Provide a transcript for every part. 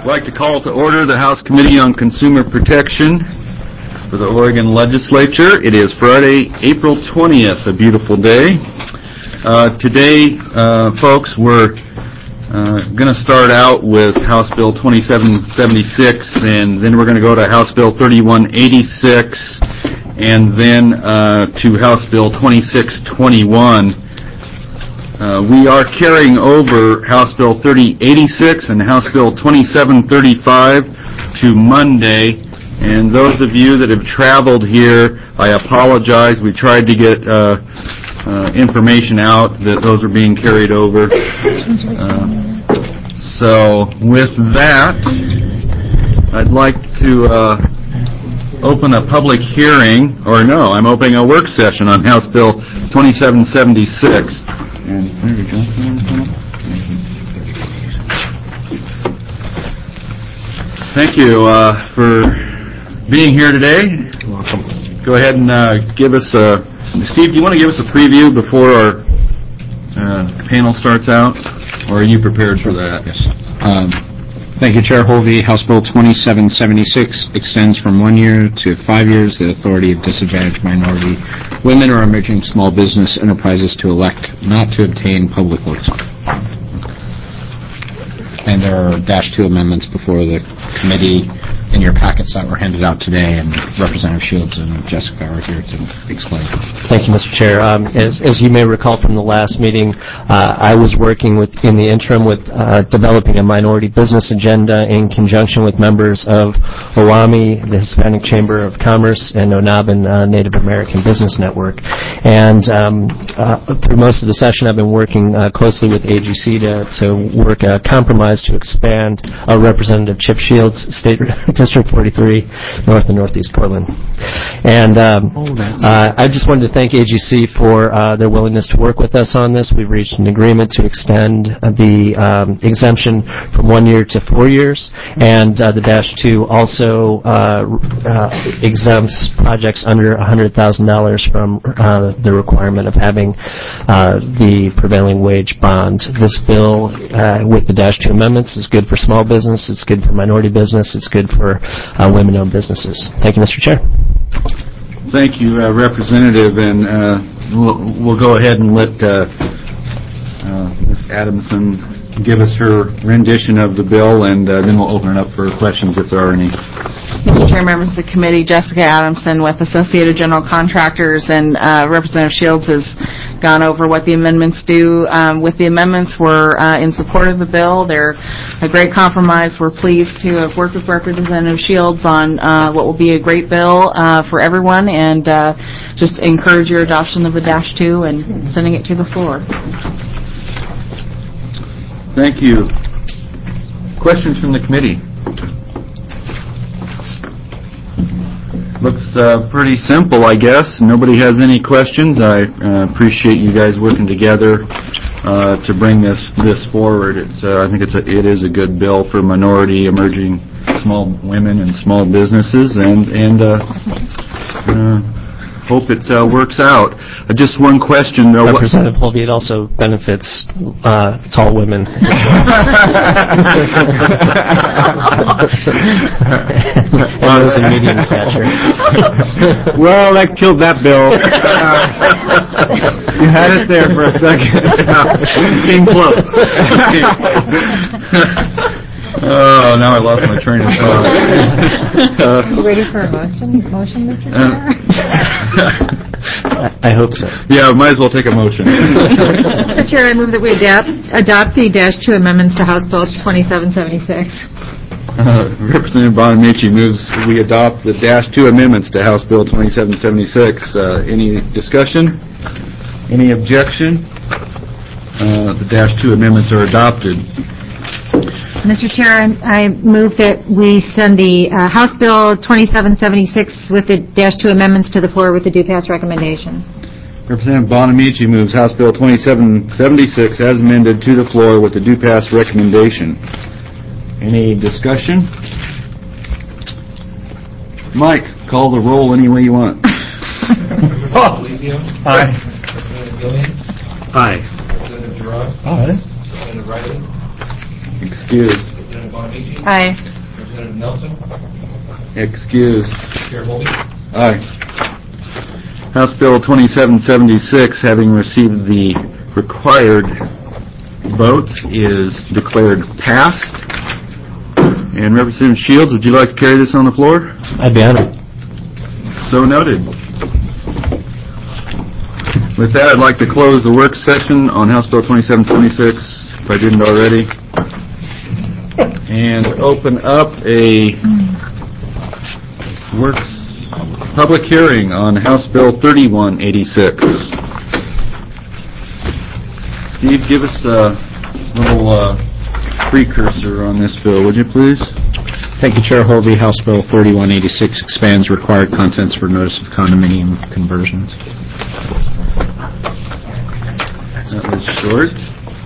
I'd like to call to order the House Committee on Consumer Protection for the Oregon Legislature. It is Friday, April 20th, a beautiful day. Today, folks, we're going to start out with House Bill 2776, and then we're going to go to House Bill 3186, and then to House Bill 2621. We are carrying over House Bill 3086 and House Bill 2735 to Monday. And those of you that have traveled here, I apologize. We tried to get information out that those are being carried over. So with that, I'd like to open a public hearing, or no, I'm opening a work session on House Bill 2776. And Senator Johnson, thank you for being here today. You're welcome. Go ahead and give us Steve, do you want to give us a preview before our panel starts out? Or are you prepared for that? Yes. Thank you, Chair Hovey. House Bill 2776 extends from 1 year to 5 years the authority of disadvantaged minority women or emerging small business enterprises to elect not to obtain public works. And there are -2 amendments before the committee in your packets that were handed out today, and Representative Shields and Jessica are here to explain. Thank you, Mr. Chair. As you may recall from the last meeting, I was working in the interim with developing a minority business agenda in conjunction with members of OAMI, the Hispanic Chamber of Commerce, and ONABN Native American Business Network. And through most of the session, I've been working closely with AGC to work a compromise to expand Representative Chip Shields, State District 43, North and Northeast Portland. And I just wanted to thank AGC for their willingness to work with us on this. We've reached an agreement to extend the exemption from 1 year to 4 years, and the -2 also exempts projects under $100,000 from the requirement of having the prevailing wage bond. This bill, with the -2 amendments, is good for small business, it's good for minority business, it's good for women-owned businesses. Thank you, Mr. Chair. Thank you, Representative, and we'll go ahead and let Ms. Adamson give us her rendition of the bill, and then we'll open it up for questions if there are any. Mr. Chair, members of the committee, Jessica Adamson with Associated General Contractors, and Representative Shields has gone over what the amendments do. With the amendments, we're in support of the bill. They're a great compromise. We're pleased to have worked with Representative Shields on what will be a great bill for everyone, and just encourage your adoption of the -2 and sending it to the floor. Thank you. Questions from the committee? Looks pretty simple, I guess. Nobody has any questions. I appreciate you guys working together to bring this forward. I think it is a good bill for minority, emerging small women and small businesses, and hope it works out. Just one question, though. Representative Hovey, it also benefits tall women. And those in medium stature. Well, that killed that bill. You had it there for a second. Came close. Oh, now I lost my train of thought. You ready for a motion, Mr. Chair? I hope so. Yeah, might as well take a motion. Mr. Chair, I move that we adopt the -2 amendments to House Bill 2776. Representative Bonamici moves we adopt the -2 amendments to House Bill 2776. Any discussion? Any objection? The -2 amendments are adopted. Mr. Chair, I move that we send the House Bill 2776 with the -2 amendments to the floor with the due pass recommendation. Representative Bonamici moves House Bill 2776 as amended to the floor with the due pass recommendation. Any discussion? Mike, call the roll any way you want. Aye. Representative Gillian? Aye. Representative Gerard? Aye. Representative Riley? Excused. Representative Bonamici? Agee? Aye. Representative Nelson? Excuse. Chair Holby? Aye. House Bill 2776, having received the required votes, is declared passed. And Representative Shields, would you like to carry this on the floor? I'd be honored. So noted. With that, I'd like to close the work session on House Bill 2776, if I didn't already, and open up a public hearing on House Bill 3186. Steve, give us a little precursor on this bill, would you please? Thank you, Chair Holby. House Bill 3186 expands required contents for notice of condominium conversions. That was short.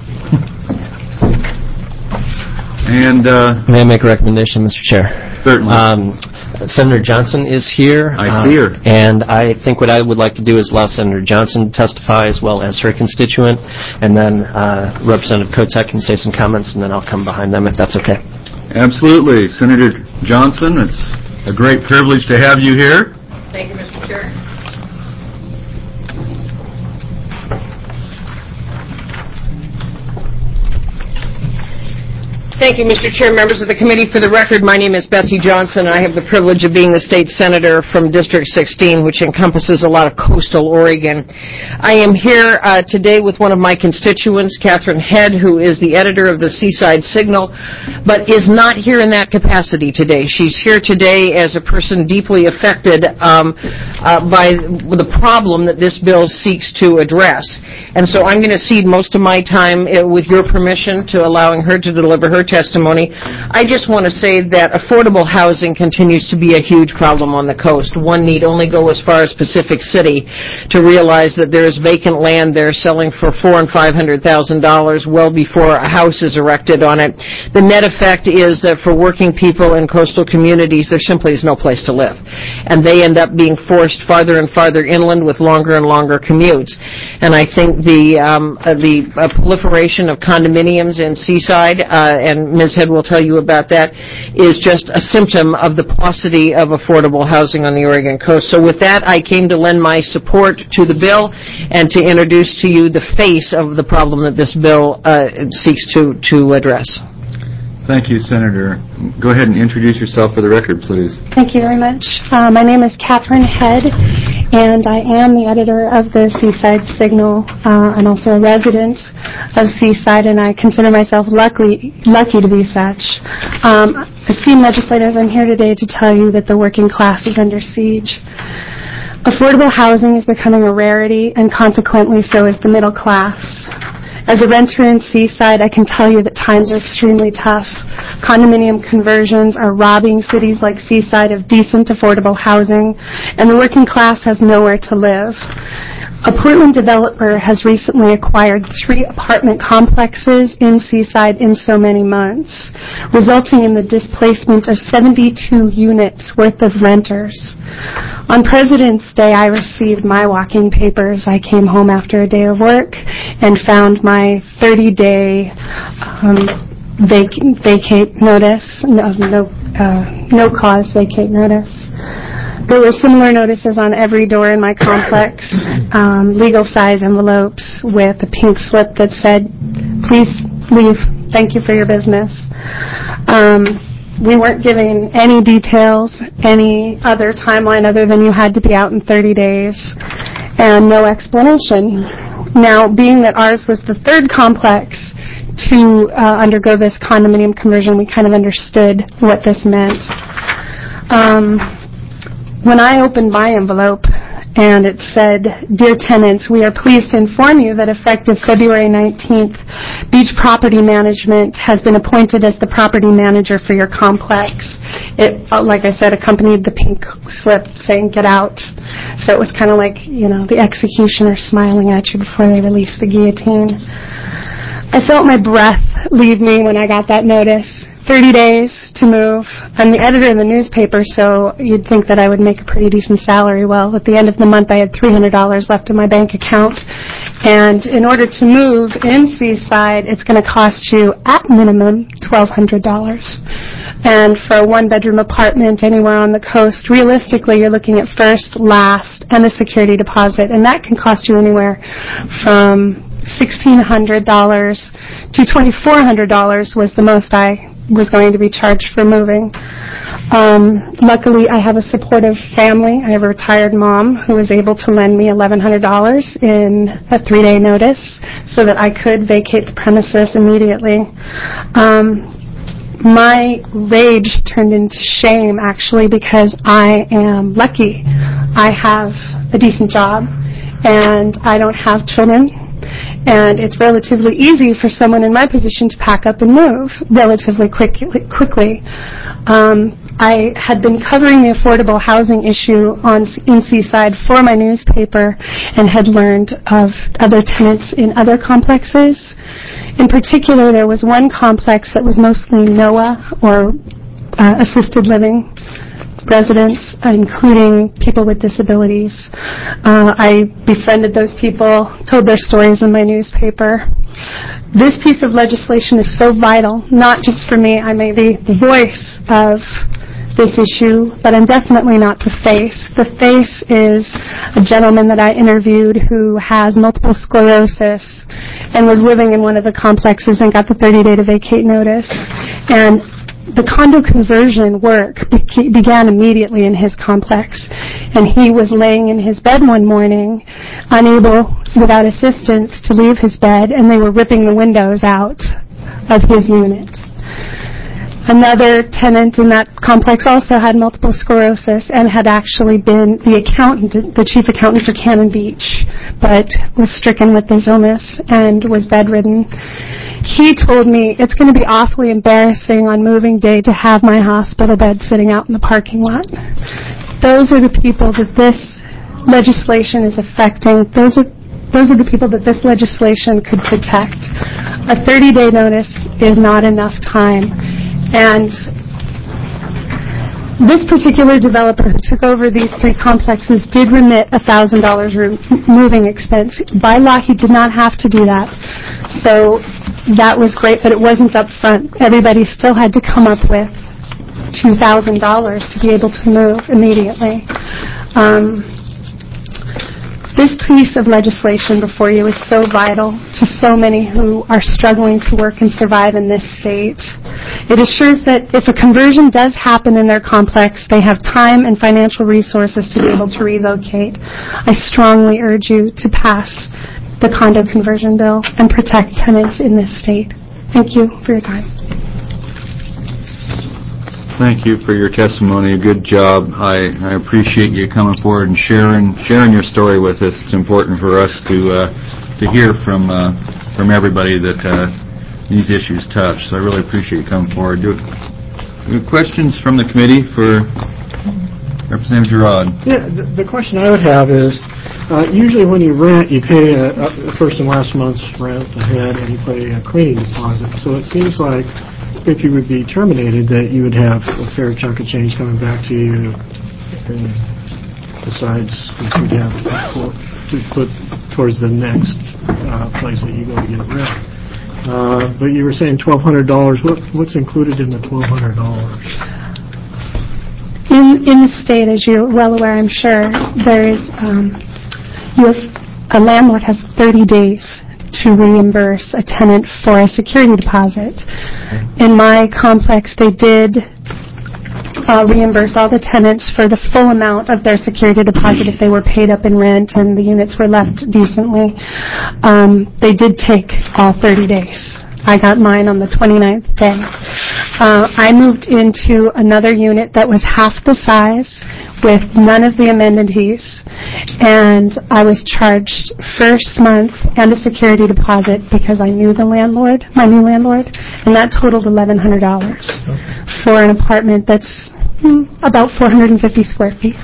And May I make a recommendation, Mr. Chair? certainly. Senator Johnson is here. I see her. And I think what I would like to do is allow Senator Johnson to testify as well as her constituent, and then Representative Kotek can say some comments, and then I'll come behind them if that's okay. Absolutely. Senator Johnson, it's a great privilege to have you here. Thank you, Mr. Chair. Thank you, Mr. Chair, members of the committee. For the record, my name is Betsy Johnson, and I have the privilege of being the state senator from District 16, which encompasses a lot of coastal Oregon. I am here today with one of my constituents, Catherine Head, who is the editor of the Seaside Signal, but is not here in that capacity today. She's here today as a person deeply affected by the problem that this bill seeks to address. And so I'm going to cede most of my time, with your permission, to allowing her to deliver her testimony. I just want to say that affordable housing continues to be a huge problem on the coast. One need only go as far as Pacific City to realize that there is vacant land there selling for $400,000 and $500,000 well before a house is erected on it. The net effect is that for working people in coastal communities, there simply is no place to live. And they end up being forced farther and farther inland with longer and longer commutes. And I think the proliferation of condominiums in Seaside, and Ms. Head will tell you about that, is just a symptom of the paucity of affordable housing on the Oregon coast. So with that, I came to lend my support to the bill and to introduce to you the face of the problem that this bill seeks to address. Thank you, Senator. Go ahead and introduce yourself for the record, please. Thank you very much. My name is Catherine Head, and I am the editor of the Seaside Signal and also a resident of Seaside, and I consider myself lucky to be such. Esteemed legislators, I'm here today to tell you that the working class is under siege. Affordable housing is becoming a rarity, and consequently so is the middle class. As a renter in Seaside, I can tell you that times are extremely tough. Condominium conversions are robbing cities like Seaside of decent, affordable housing, and the working class has nowhere to live. A Portland developer has recently acquired 3 apartment complexes in Seaside in so many months, resulting in the displacement of 72 units worth of renters. On President's Day, I received my walking papers. I came home after a day of work and found my 30-day vacate notice, no cause vacate notice. There were similar notices on every door in my complex, legal size envelopes with a pink slip that said, "Please leave. Thank you for your business." We weren't given any details, any other timeline other than you had to be out in 30 days, and no explanation. Now, being that ours was the 3rd complex to undergo this condominium conversion, we kind of understood what this meant. When I opened my envelope and it said, "Dear tenants, we are pleased to inform you that effective February 19th, Beach Property Management has been appointed as the property manager for your complex." It, like I said, accompanied the pink slip saying, "Get out." So it was kind of like, the executioner smiling at you before they release the guillotine. I felt my breath leave me when I got that notice. 30 days to move. I'm the editor of the newspaper, so you'd think that I would make a pretty decent salary. Well, at the end of the month, I had $300 left in my bank account. And in order to move in Seaside, it's going to cost you, at minimum, $1,200. And for a one-bedroom apartment anywhere on the coast, realistically, you're looking at first, last, and a security deposit. And that can cost you anywhere from $1,600 to $2,400 was the most I was going to be charged for moving. Luckily, I have a supportive family. I have a retired mom who was able to lend me $1,100 in a 3-day notice so that I could vacate the premises immediately. My rage turned into shame, actually, because I am lucky. I have a decent job, and I don't have children. And it's relatively easy for someone in my position to pack up and move relatively quickly. I had been covering the affordable housing issue in Seaside for my newspaper and had learned of other tenants in other complexes. In particular, there was one complex that was mostly NOAA, or assisted living residents, including people with disabilities. I befriended those people, told their stories in my newspaper. This piece of legislation is so vital, not just for me. I may be the voice of this issue, but I'm definitely not the face. The face is a gentleman that I interviewed who has multiple sclerosis and was living in one of the complexes and got the 30-day to vacate notice. And the condo conversion work began immediately in his complex, and he was laying in his bed one morning, unable, without assistance, to leave his bed, and they were ripping the windows out of his unit. Another tenant in that complex also had multiple sclerosis and had actually been the chief accountant for Cannon Beach, but was stricken with this illness and was bedridden. He told me it's going to be awfully embarrassing on moving day to have my hospital bed sitting out in the parking lot. Those are the people that this legislation is affecting. Those are the people that this legislation could protect. A 30-day notice is not enough time. And this particular developer who took over these 3 complexes did remit $1,000 moving expense. By law, he did not have to do that. So that was great, but it wasn't up front. Everybody still had to come up with $2,000 to be able to move immediately. This piece of legislation before you is so vital to so many who are struggling to work and survive in this state. It assures that if a conversion does happen in their complex, they have time and financial resources to be able to relocate. I strongly urge you to pass the condo conversion bill and protect tenants in this state. Thank you for your time. Thank you for your testimony. Good job. I appreciate you coming forward and sharing your story with us. It's important for us to hear from everybody that these issues touch. So I really appreciate you coming forward. Questions from the committee for Representative Girard? Yeah, the question I would have is, usually when you rent, you pay the first and last month's rent ahead, and you pay a cleaning deposit. So it seems like if you would be terminated, that you would have a fair chunk of change coming back to you, and besides what you'd have to put towards the next place that you go to get rent. But you were saying $1,200. What's included in the $1,200? In the state, as you're well aware, I'm sure, there is a landlord has 30 days to reimburse a tenant for a security deposit. In my complex, they did reimburse all the tenants for the full amount of their security deposit if they were paid up in rent and the units were left decently. They did take all 30 days. I got mine on the 29th day. I moved into another unit that was half the size with none of the amenities, and I was charged first month and a security deposit because I knew the landlord, my new landlord, and that totaled $1,100 for an apartment that's about 450 square feet.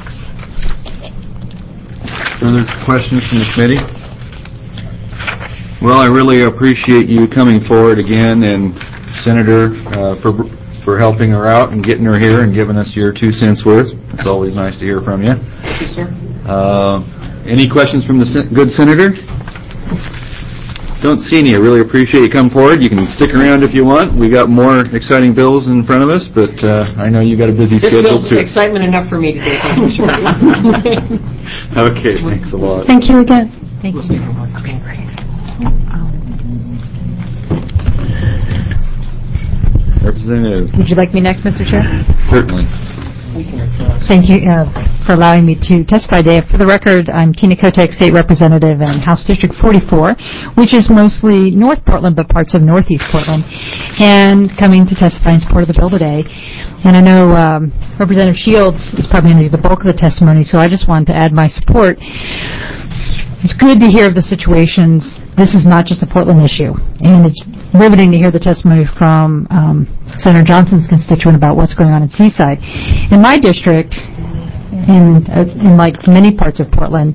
Further questions from the committee? Well, I really appreciate you coming forward again, and Senator, for helping her out and getting her here and giving us your 2 cents worth. It's always nice to hear from you. Thank you, sir. Any questions from the good Senator? Don't see any. I really appreciate you coming forward. You can stick around if you want. We got more exciting bills in front of us, but I know you got a busy This schedule bill's too. excitement enough for me today. Thank you, sir. Okay, thanks a lot. Thank you again. Thank you. Okay, great. Representative, Would you like me next, Mr. Chair? certainly. Thank you for allowing me to testify today. For the record, I'm Tina Kotek, State Representative in House District 44, which is mostly North Portland, but parts of Northeast Portland, and coming to testify in support of the bill today. And I know Representative Shields is probably going to do the bulk of the testimony, so I just wanted to add my support. It's good to hear of the situations. This is not just a Portland issue, and it's riveting to hear the testimony from Senator Johnson's constituent about what's going on in Seaside. In my district, in like many parts of Portland,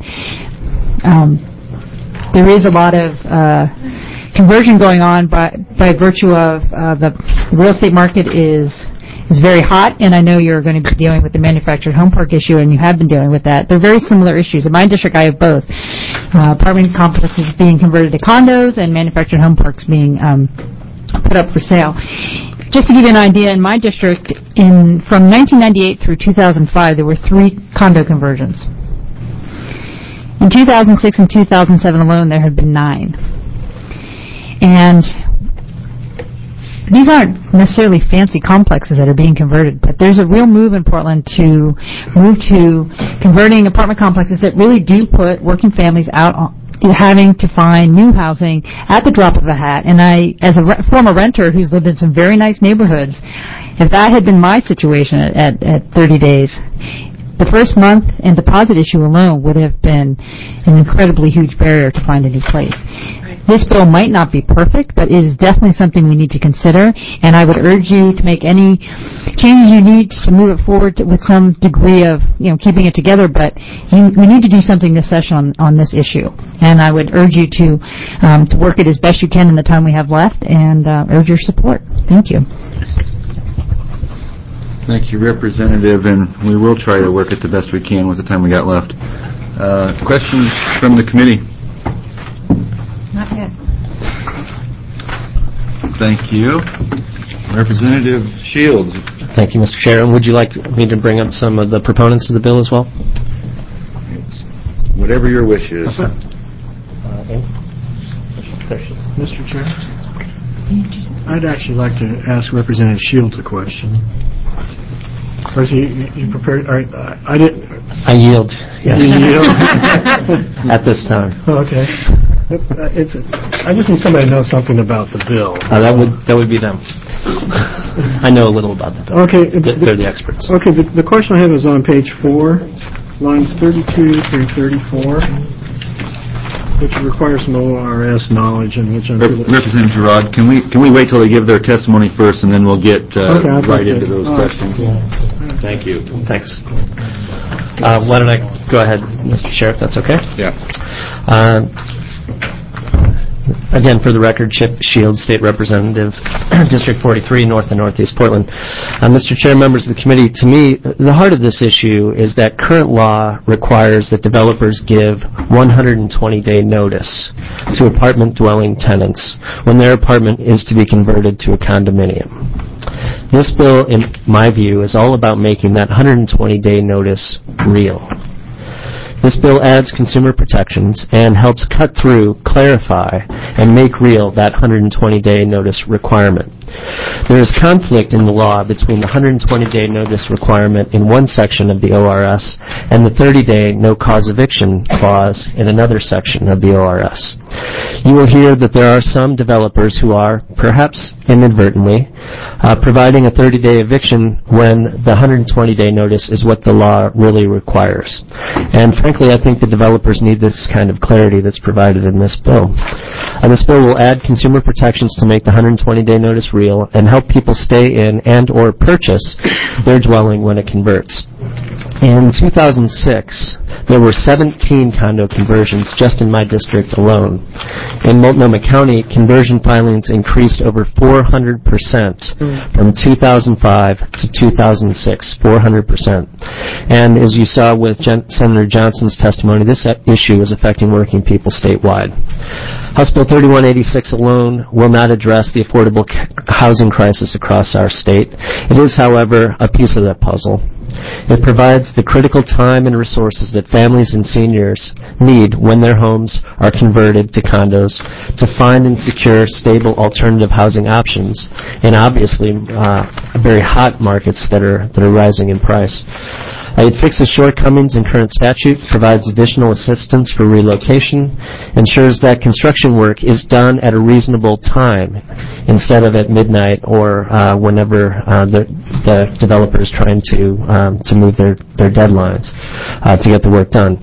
there is a lot of conversion going on by virtue of the real estate market is very hot, and I know you're going to be dealing with the manufactured home park issue, and you have been dealing with that. They're very similar issues. In my district, I have both. Apartment complexes being converted to condos and manufactured home parks being put up for sale. Just to give you an idea, in my district, from 1998 through 2005, there were 3 condo conversions. In 2006 and 2007 alone, there had been 9. And these aren't necessarily fancy complexes that are being converted, but there's a real move in Portland to move to converting apartment complexes that really do put working families out on having to find new housing at the drop of a hat. And I, as a former renter who's lived in some very nice neighborhoods, if that had been my situation at 30 days, the first month and deposit issue alone would have been an incredibly huge barrier to find a new place. This bill might not be perfect, but it is definitely something we need to consider, and I would urge you to make any changes you need to move it forward with some degree of, keeping it together, but we need to do something this session on this issue. And I would urge you to work it as best you can in the time we have left, and urge your support. Thank you. Thank you, Representative, and we will try to work it the best we can with the time we got left. Questions from the committee? Not yet. Thank you. Representative Shields. Thank you, Mr. Chair. And would you like me to bring up some of the proponents of the bill as well? It's whatever your wish is. Mr. Chair, I'd actually like to ask Representative Shields a question. Or is he prepared? All right, I yield. Yes. You yield? At this time. Okay. I just need somebody to know something about the bill. That would be them. I know a little about the bill. Okay. They're the experts. Okay, the question I have is on page 4, lines 32 through 34, which requires some ORS knowledge and which Representative Girard, can we wait till they give their testimony first, and then we'll get right into those questions. Thank you. Thanks. Why don't I go ahead, Mr. Chair, if that's okay? Yeah. Again, for the record, Chip Shields, State Representative, District 43, North and Northeast Portland. Mr. Chair, members of the committee, to me, the heart of this issue is that current law requires that developers give 120-day notice to apartment dwelling tenants when their apartment is to be converted to a condominium. This bill, in my view, is all about making that 120-day notice real. This bill adds consumer protections and helps cut through, clarify, and make real that 120-day notice requirement. There is conflict in the law between the 120-day notice requirement in one section of the ORS and the 30-day no-cause eviction clause in another section of the ORS. You will hear that there are some developers who are, perhaps inadvertently, providing a 30-day eviction when the 120-day notice is what the law really requires. And frankly, I think the developers need this kind of clarity that's provided in this bill. This bill will add consumer protections to make the 120-day notice real and help people stay in and or purchase their dwelling when it converts. In 2006, There were 17 condo conversions just in my district alone. In Multnomah County, conversion filings increased over 400% from 2005 to 2006, 400%. And as you saw with Senator Johnson's testimony, this issue is affecting working people statewide. House Bill 3186 alone will not address the affordable housing crisis across our state. It is, however, a piece of that puzzle. It provides the critical time and resources that families and seniors need when their homes are converted to condos to find and secure stable alternative housing options in obviously very hot markets that are rising in price. It fixes shortcomings in current statute, provides additional assistance for relocation, ensures that construction work is done at a reasonable time instead of at midnight or whenever the developer is trying to move their deadlines to get the work done.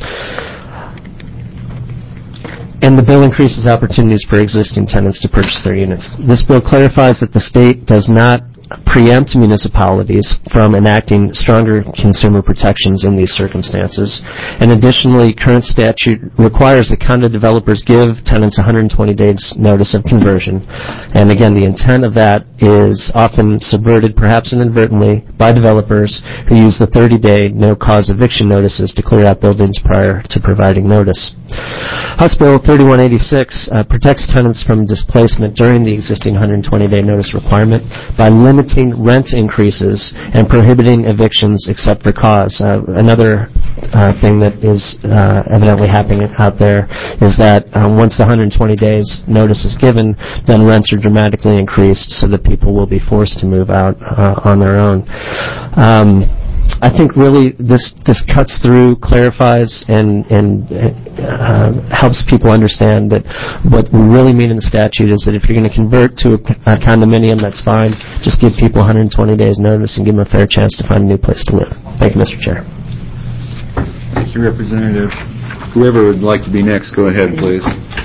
And the bill increases opportunities for existing tenants to purchase their units. This bill clarifies that the state does not preempt municipalities from enacting stronger consumer protections in these circumstances. And additionally, current statute requires that condo developers give tenants 120 days notice of conversion. And again, the intent of that is often subverted, perhaps inadvertently, by developers who use the 30-day no-cause eviction notices to clear out buildings prior to providing notice. House Bill 3186 protects tenants from displacement during the existing 120-day notice requirement by limiting rent increases and prohibiting evictions except for cause. Another thing that is evidently happening out there is that once the 120 days notice is given, then rents are dramatically increased so that people will be forced to move out on their own. I think really this cuts through, clarifies, and helps people understand that what we really mean in the statute is that if you're going to convert to a condominium, that's fine. Just give people 120 days notice and give them a fair chance to find a new place to live. Thank you, Mr. Chair. Thank you, Representative. Whoever would like to be next, go ahead, please.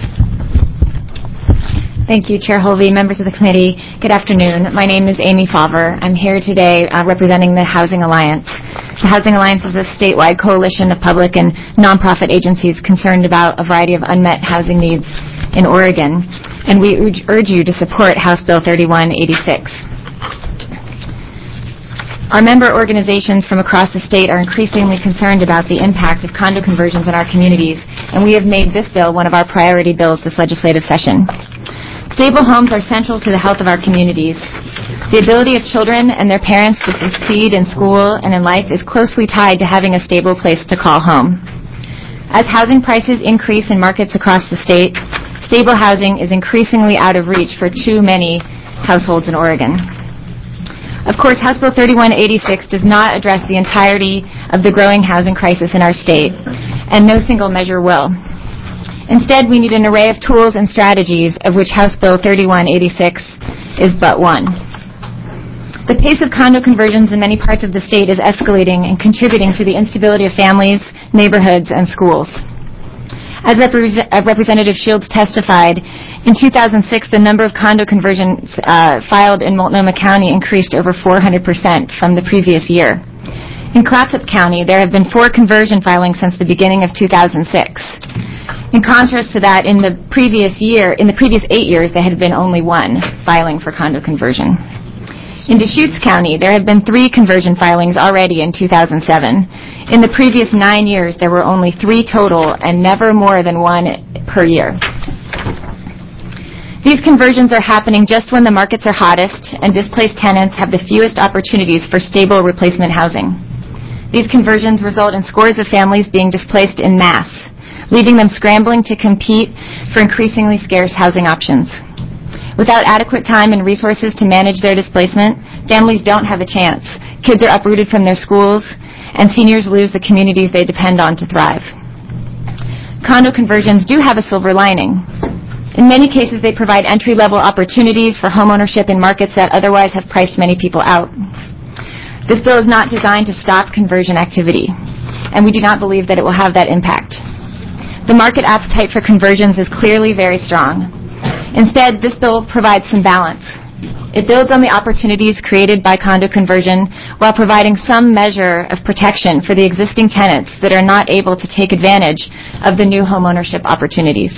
Thank you, Chair Holvey, members of the committee. Good afternoon. My name is Amy Favre. I'm here today representing the Housing Alliance. The Housing Alliance is a statewide coalition of public and nonprofit agencies concerned about a variety of unmet housing needs in Oregon, and we urge you to support House Bill 3186. Our member organizations from across the state are increasingly concerned about the impact of condo conversions in our communities, and we have made this bill one of our priority bills this legislative session. Stable homes are central to the health of our communities. The ability of children and their parents to succeed in school and in life is closely tied to having a stable place to call home. As housing prices increase in markets across the state, stable housing is increasingly out of reach for too many households in Oregon. Of course, House Bill 3186 does not address the entirety of the growing housing crisis in our state, and no single measure will. Instead, we need an array of tools and strategies, of which House Bill 3186 is but one. The pace of condo conversions in many parts of the state is escalating and contributing to the instability of families, neighborhoods, and schools. As Representative Shields testified, in 2006, the number of condo conversions filed in Multnomah County increased over 400% from the previous year. In Clatsop County, there have been 4 conversion filings since the beginning of 2006. In contrast to that, in the previous 8 years, there had been only 1 filing for condo conversion. In Deschutes County, there have been 3 conversion filings already in 2007. In the previous 9 years, there were only 3 total and never more than 1 per year. These conversions are happening just when the markets are hottest and displaced tenants have the fewest opportunities for stable replacement housing. These conversions result in scores of families being displaced en masse, leaving them scrambling to compete for increasingly scarce housing options. Without adequate time and resources to manage their displacement, families don't have a chance. Kids are uprooted from their schools, and seniors lose the communities they depend on to thrive. Condo conversions do have a silver lining. In many cases, they provide entry-level opportunities for homeownership in markets that otherwise have priced many people out. This bill is not designed to stop conversion activity, and we do not believe that it will have that impact. The market appetite for conversions is clearly very strong. Instead, this bill provides some balance It builds on the opportunities created by condo conversion while providing some measure of protection for the existing tenants that are not able to take advantage of the new homeownership opportunities.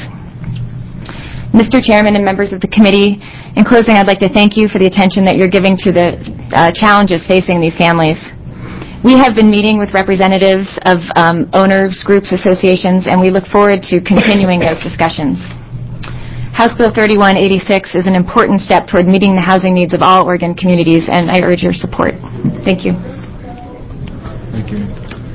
Mr. Chairman and members of the committee, in closing, I'd like to thank you for the attention that you're giving to the challenges facing these families. We have been meeting with representatives of owners, groups, associations, and we look forward to continuing those discussions. House Bill 3186 is an important step toward meeting the housing needs of all Oregon communities, and I urge your support. Thank you. Thank you.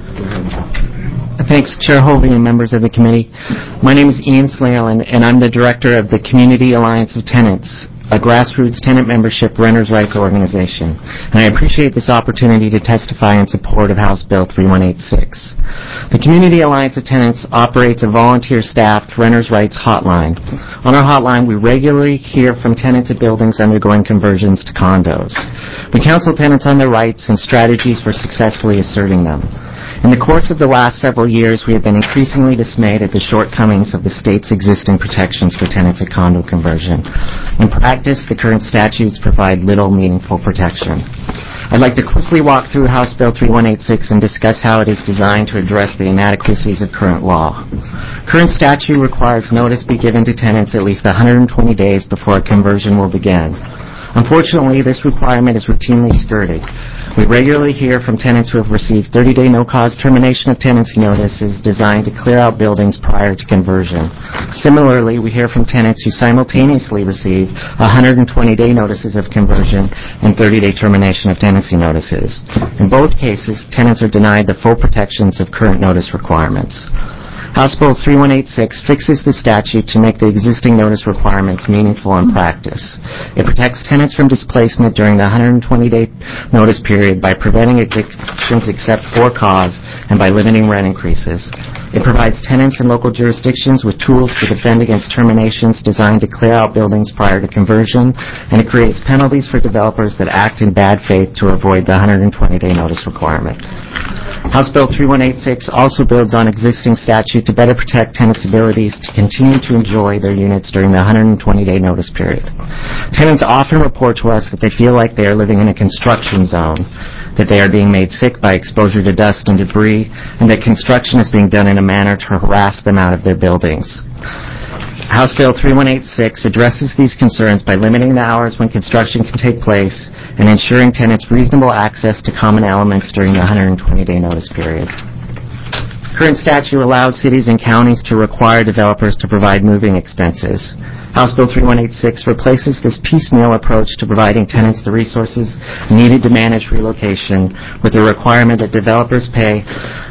Thanks, Chair Hovey and members of the committee. My name is Ian Slalin, and I'm the director of the Community Alliance of Tenants, a grassroots tenant membership renters' rights organization. And I appreciate this opportunity to testify in support of House Bill 3186. The Community Alliance of Tenants operates a volunteer-staffed renters' rights hotline. On our hotline, we regularly hear from tenants at buildings undergoing conversions to condos. We counsel tenants on their rights and strategies for successfully asserting them. In the course of the last several years, we have been increasingly dismayed at the shortcomings of the state's existing protections for tenants at condo conversion. In practice, the current statutes provide little meaningful protection. I'd like to quickly walk through House Bill 3186 and discuss how it is designed to address the inadequacies of current law. Current statute requires notice be given to tenants at least 120 days before a conversion will begin. Unfortunately, this requirement is routinely skirted. We regularly hear from tenants who have received 30-day no-cause termination of tenancy notices designed to clear out buildings prior to conversion. Similarly, we hear from tenants who simultaneously receive 120-day notices of conversion and 30-day termination of tenancy notices. In both cases, tenants are denied the full protections of current notice requirements. House Bill 3186 fixes the statute to make the existing notice requirements meaningful in practice. It protects tenants from displacement during the 120-day notice period by preventing evictions except for cause and by limiting rent increases. It provides tenants in local jurisdictions with tools to defend against terminations designed to clear out buildings prior to conversion, and it creates penalties for developers that act in bad faith to avoid the 120-day notice requirement. House Bill 3186 also builds on existing statute to better protect tenants' abilities to continue to enjoy their units during the 120-day notice period. Tenants often report to us that they feel like they are living in a construction zone, that they are being made sick by exposure to dust and debris, and that construction is being done in a manner to harass them out of their buildings. House Bill 3186 addresses these concerns by limiting the hours when construction can take place and ensuring tenants reasonable access to common elements during the 120-day notice period. Current statute allows cities and counties to require developers to provide moving expenses. House Bill 3186 replaces this piecemeal approach to providing tenants the resources needed to manage relocation with the requirement that developers pay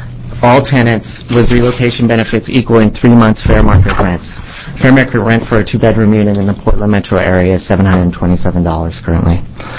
all tenants with relocation benefits equaling 3 months fair market rent. Fair market rent for a 2-bedroom unit in the Portland metro area is $727 currently.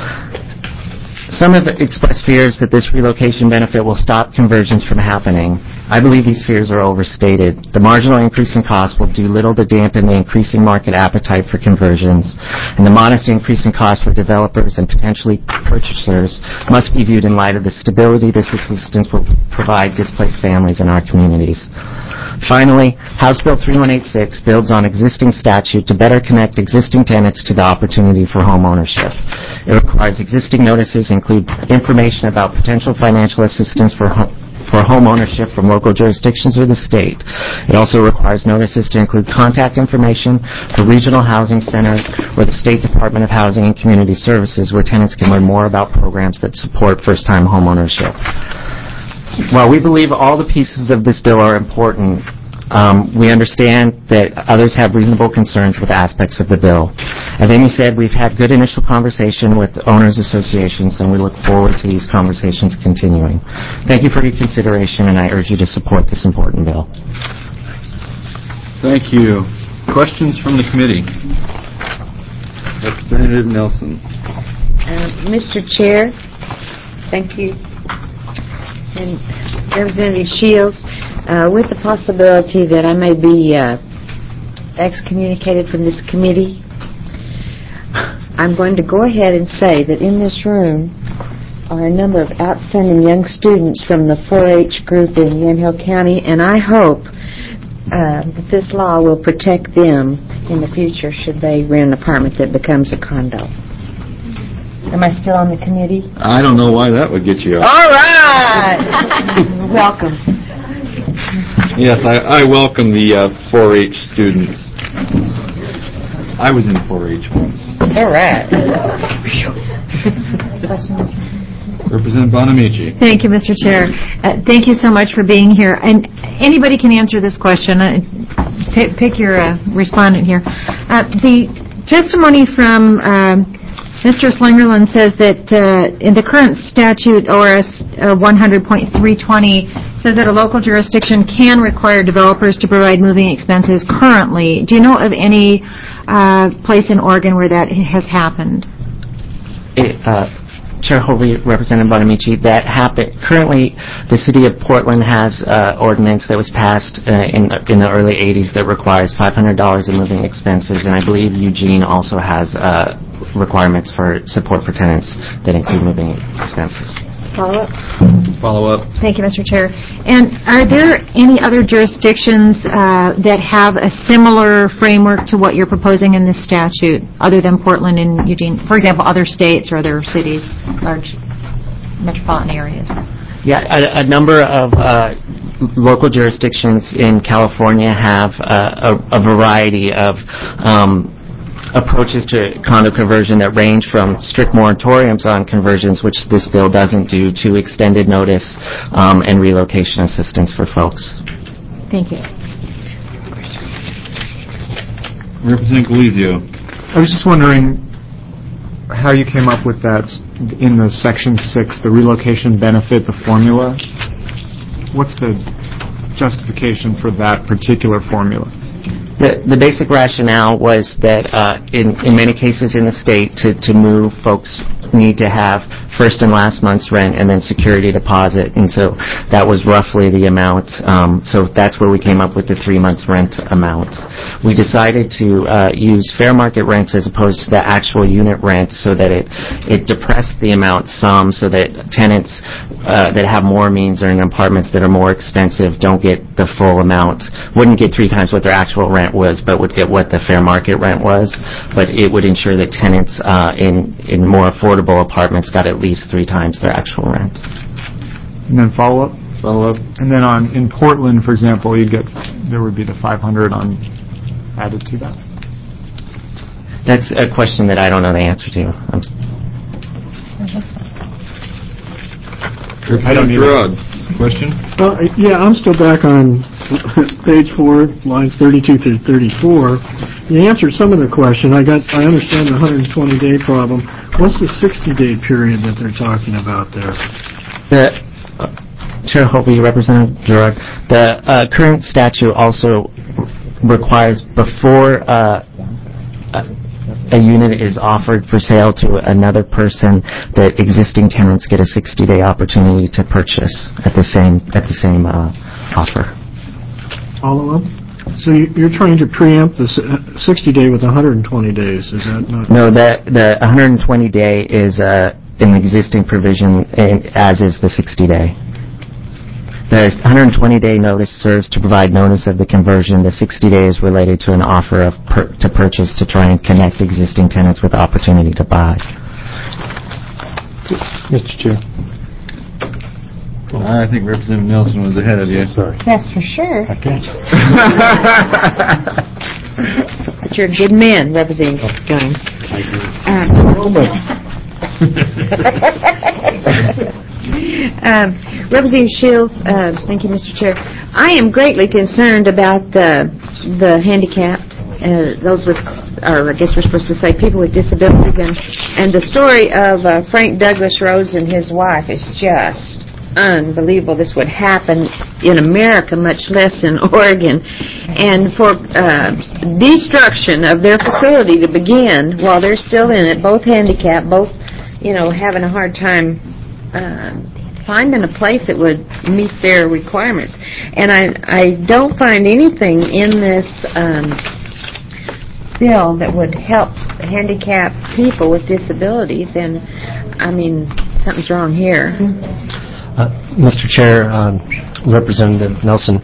Some have expressed fears that this relocation benefit will stop conversions from happening. I believe these fears are overstated. The marginal increase in cost will do little to dampen the increasing market appetite for conversions, and the modest increase in cost for developers and potentially purchasers must be viewed in light of the stability this assistance will provide displaced families in our communities. Finally, House Bill 3186 builds on existing statute to better connect existing tenants to the opportunity for home ownership. It requires existing notices include information about potential financial assistance for home ownership from local jurisdictions or the state. It also requires notices to include contact information for regional housing centers or the State Department of Housing and Community Services, where tenants can learn more about programs that support first-time home ownership. While we believe all the pieces of this bill are important, we understand that others have reasonable concerns with aspects of the bill. As Amy said, we've had good initial conversation with owners associations, and we look forward to these conversations continuing. Thank you for your consideration, and I urge you to support this important bill. Thank you. Questions from the committee? Representative Nelson. Mr. Chair, thank you. And Representative Shields, with the possibility that I may be excommunicated from this committee, I'm going to go ahead and say that in this room are a number of outstanding young students from the 4-H group in Yamhill County, and I hope that this law will protect them in the future should they rent an apartment that becomes a condo. Am I still on the committee? I don't know why that would get you up. All right. Welcome. Yes, I welcome the 4-H students. I was in 4-H once. All right. Representative Bonamici. Thank you, Mr. Chair. Thank you so much for being here. And anybody can answer this question. Pick your respondent here. The testimony from Mr. Slingerland says that in the current statute, ORS 100.320, says that a local jurisdiction can require developers to provide moving expenses currently. Do you know of any place in Oregon where that has happened? Chair Hovey, Representative Bonamici, that happened. Currently, the City of Portland has ordinance that was passed in the early 80s that requires $500 in moving expenses, and I believe Eugene also has requirements for support for tenants that include moving expenses. Follow up. Thank you, Mr. Chair. And are there any other jurisdictions that have a similar framework to what you're proposing in this statute, other than Portland and Eugene? For example, other states or other cities, large metropolitan areas? Yeah, a number of local jurisdictions in California have a variety of approaches to condo conversion that range from strict moratoriums on conversions, which this bill doesn't do, to extended notice and relocation assistance for folks. Thank you. Representative Galizio. I was just wondering how you came up with that in the Section 6, the relocation benefit, the formula. What's the justification for that particular formula? The basic rationale was that in many cases in the state, to move, folks need to have first and last month's rent and then security deposit, and so that was roughly the amount. So that's where we came up with the 3 months rent amount. We decided to use fair market rents as opposed to the actual unit rent, so that it depressed the amount some, so that tenants that have more means or in apartments that are more expensive don't get the full amount, wouldn't get 3 times what their actual rent was, but would get what the fair market rent was. But it would ensure that tenants in more affordable apartments got at least 3 times their actual rent. And then follow up. And then in Portland, for example, there would be the 500 added to that. That's a question that I don't know the answer to. Question? Yeah, I'm still back on page 4, lines 32 through 34. You answered some of the question. I understand the 120-day problem. What's the 60-day period that they're talking about there? Chair Hovey, Representative Gerard, the current statute also requires before a unit is offered for sale to another person, that existing tenants get a 60-day opportunity to purchase at the same offer. Follow up? So you're trying to preempt the 60-day with 120 days, is that not? No, the 120-day is an existing provision, as is the 60-day. The 120-day notice serves to provide notice of the conversion. The 60 days related to an offer to purchase to try and connect existing tenants with the opportunity to buy. Mr. Chair. I think Representative Nelson was ahead of you. Sorry. That's for sure. Okay. But you're a good man, Representative Gunn. Representative Shields, thank you, Mr. Chair. I am greatly concerned about the handicapped, those with, or I guess we're supposed to say people with disabilities, and the story of Frank Douglas Rose and his wife is just unbelievable. This would happen in America, much less in Oregon. And for destruction of their facility to begin while they're still in it, both handicapped, both, having a hard time finding a place that would meet their requirements. And I don't find anything in this bill that would help handicapped people with disabilities, and something's wrong here. Mr. Chair, Representative Nelson,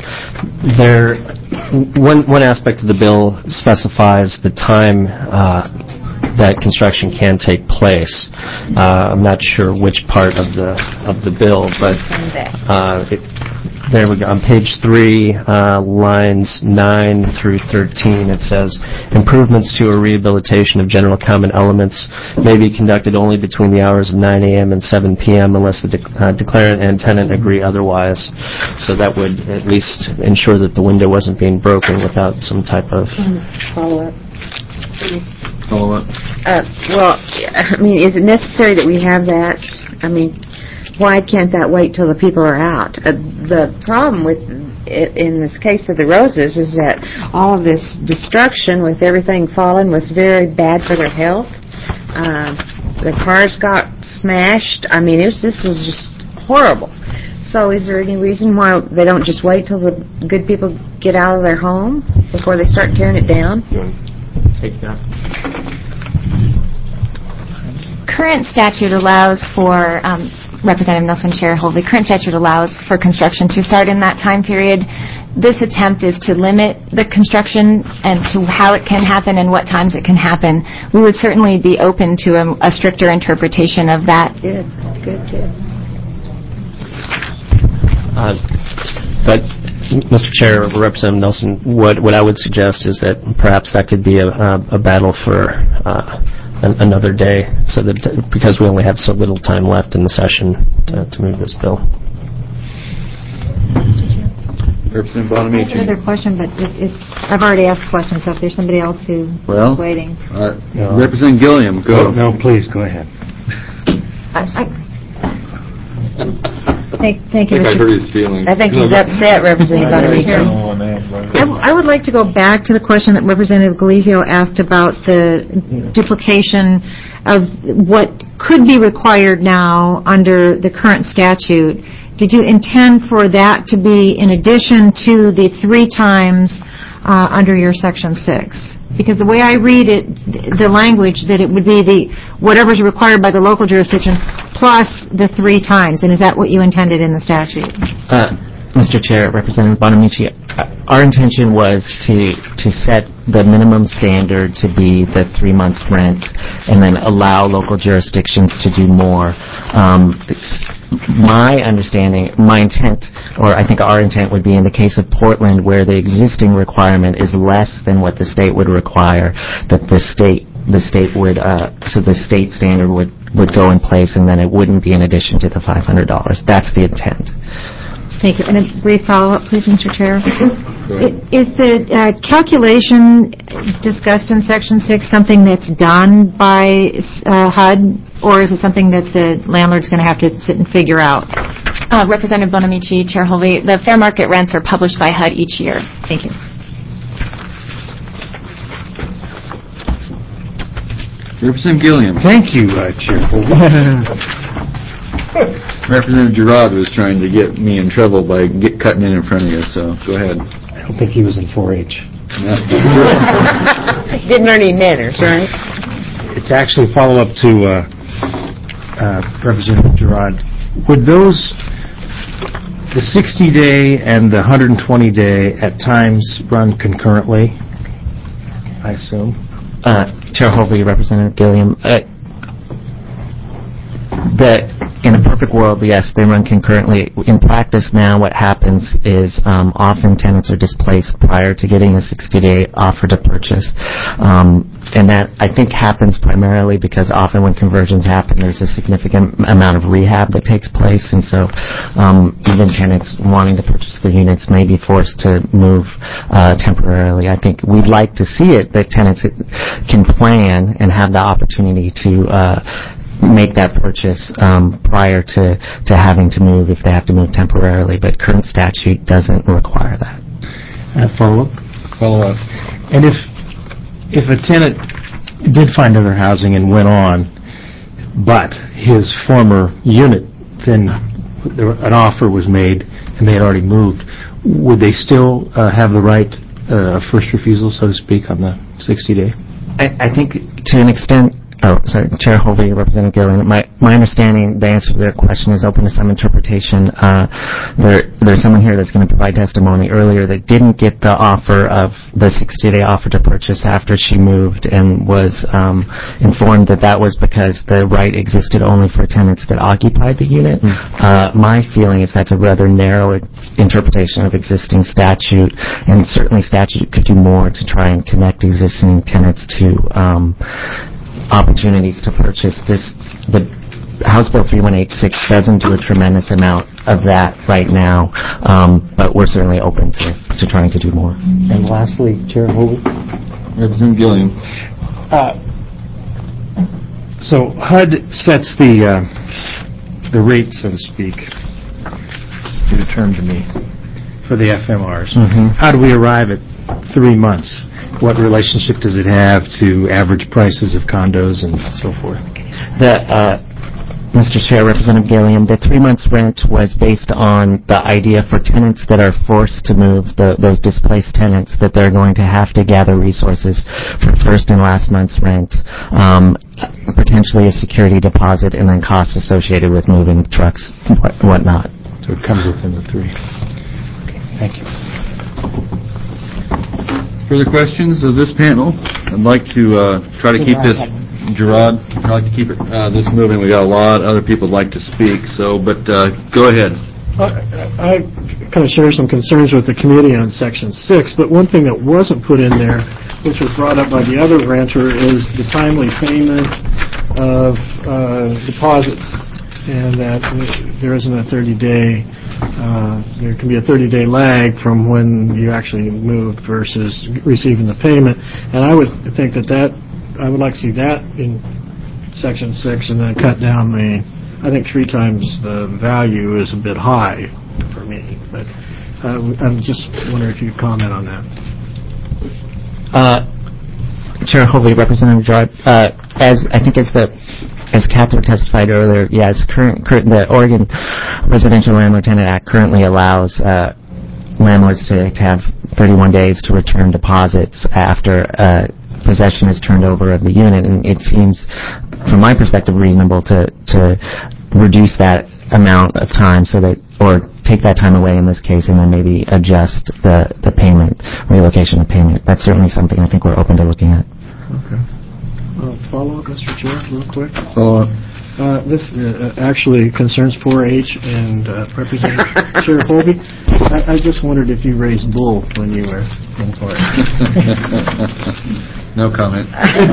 one aspect of the bill specifies the time that construction can take place. I'm not sure which part of the bill, but there we go. On page 3, lines 9 through 13, it says, improvements to or rehabilitation of general common elements may be conducted only between the hours of 9 a.m. and 7 p.m. unless the declarant and tenant agree otherwise. So that would at least ensure that the window wasn't being broken without some type of... Follow-up, please. Follow-up? Well, I mean, is it necessary that we have that? I mean, why can't that wait till the people are out? The problem with it, in this case of the Roses, is that all of this destruction with everything fallen was very bad for their health. The cars got smashed. I mean, this was just horrible. So is there any reason why they don't just wait till the good people get out of their home before they start tearing it down? You want to take that? Current statute allows for... Representative Nelson, Chair Hovey, current statute allows for construction to start in that time period. This attempt is to limit the construction and to how it can happen and what times it can happen. We would certainly be open to a stricter interpretation of that. Good. But, Mr. Chair, Representative Nelson, what I would suggest is that perhaps that could be a battle for another day, so that because we only have so little time left in the session to move this bill. Representative Bonamici. Another question, but I've already asked questions, so if there's somebody else who's waiting. Representative Gilliam, go. No, please, go ahead. Thank you, I heard his feelings. I think he's upset, Representative Bonamici. I would like to go back to the question that Representative Galizio asked about the duplication of what could be required now under the current statute. Did you intend for that to be in addition to the 3 times under your Section 6? Because the way I read it, the language, that it would be whatever's required by the local jurisdiction plus the 3 times. And is that what you intended in the statute? Mr. Chair, Representative Bonamici, our intention was to set the minimum standard to be the 3 months rent and then allow local jurisdictions to do more. My understanding, my intent, or I think our intent would be in the case of Portland, where the existing requirement is less than what the state would require, that the state would, so the state standard would go in place, and then it wouldn't be in addition to the $500. That's the intent. Thank you. And a brief follow-up, please, Mr. Chair. Is the calculation discussed in Section 6 something that's done by HUD, or is it something that the landlord's going to have to sit and figure out? Representative Bonamici, Chair Hovey, the fair market rents are published by HUD each year. Thank you. Representative Gilliam. Thank you, Chair. Representative Girard was trying to get me in trouble by cutting in front of you, so go ahead. I don't think he was in 4-H. Didn't learn any manners, right? It's actually a follow-up to Representative Girard. Would those, the 60-day and the 120-day at times run concurrently, I assume? Chair Hovey, Representative Gilliam, in a perfect world, yes, they run concurrently. In practice now, what happens is often tenants are displaced prior to getting a 60-day offer to purchase. And that, I think, happens primarily because often when conversions happen, there's a significant amount of rehab that takes place. And so even tenants wanting to purchase the units may be forced to move temporarily. I think we'd like to see it that tenants can plan and have the opportunity to make that purchase prior to having to move if they have to move temporarily, but current statute doesn't require that. Follow-up. And if a tenant did find other housing and went on, but his former unit, then an offer was made and they had already moved, would they still have the right of first refusal, so to speak, on the 60-day? I think to an extent Chair Hovey, Representative Gillian. My understanding, the answer to their question is open to some interpretation. There's someone here that's going to provide testimony earlier that didn't get the offer of the 60-day offer to purchase after she moved and was informed that that was because the right existed only for tenants that occupied the unit. My feeling is that's a rather narrow interpretation of existing statute, and certainly statute could do more to try and connect existing tenants to opportunities to purchase this. The House Bill 3186 doesn't do a tremendous amount of that right now, but we're certainly open to trying to do more. And lastly, Chair Hovey. Representative Gilliam. So HUD sets the rate, so to speak, the term to me, for the FMRs. How do we arrive at 3 months? What relationship does it have to average prices of condos and so forth? Mr. Chair, Representative Gilliam, the 3 months rent was based on the idea for tenants that are forced to move, those displaced tenants, that they're going to have to gather resources for first and last month's rent, potentially a security deposit, and then costs associated with moving trucks, whatnot. So it comes within the 3. Okay, thank you. Further questions of this panel? I'd like to try to keep this, Gerard, I'd like to keep this moving. We got a lot of other people who'd like to speak, but go ahead. I kind of share some concerns with the committee on Section 6, but one thing that wasn't put in there, which was brought up by the other renter, is the timely payment of deposits, and that there isn't a 30-day there can be a 30-day lag from when you actually moved versus receiving the payment. And I would think that I would like to see that in Section 6 and then cut down I think 3 times the value is a bit high for me. But I'm just wondering if you'd comment on that. Chair Hovey, Representative Gerard, as Catherine testified earlier, yes, the Oregon Residential Landlord-Tenant Act currently allows landlords to have 31 days to return deposits after possession is turned over of the unit, and it seems, from my perspective, reasonable to reduce that amount of time or take that time away in this case, and then maybe adjust the payment, relocation of payment. That's certainly something I think we're open to looking at. Okay. Follow up, Mr. Chair, real quick. Follow up. This actually concerns 4-H and Representative Chair Hovey. I just wondered if you raised bull when you were in 4-H. No comment.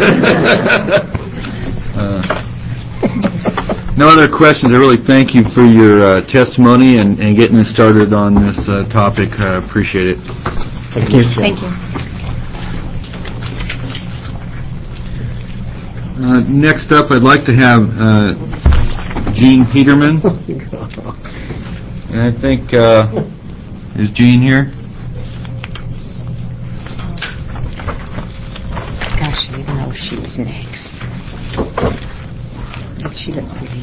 No other questions. I really thank you for your testimony and getting us started on this topic. I appreciate it. Thank you. Thank you. Next up, I'd like to have Gene Peterman. And I think, is Gene here? Gosh, I didn't know she was next. Did she look pretty?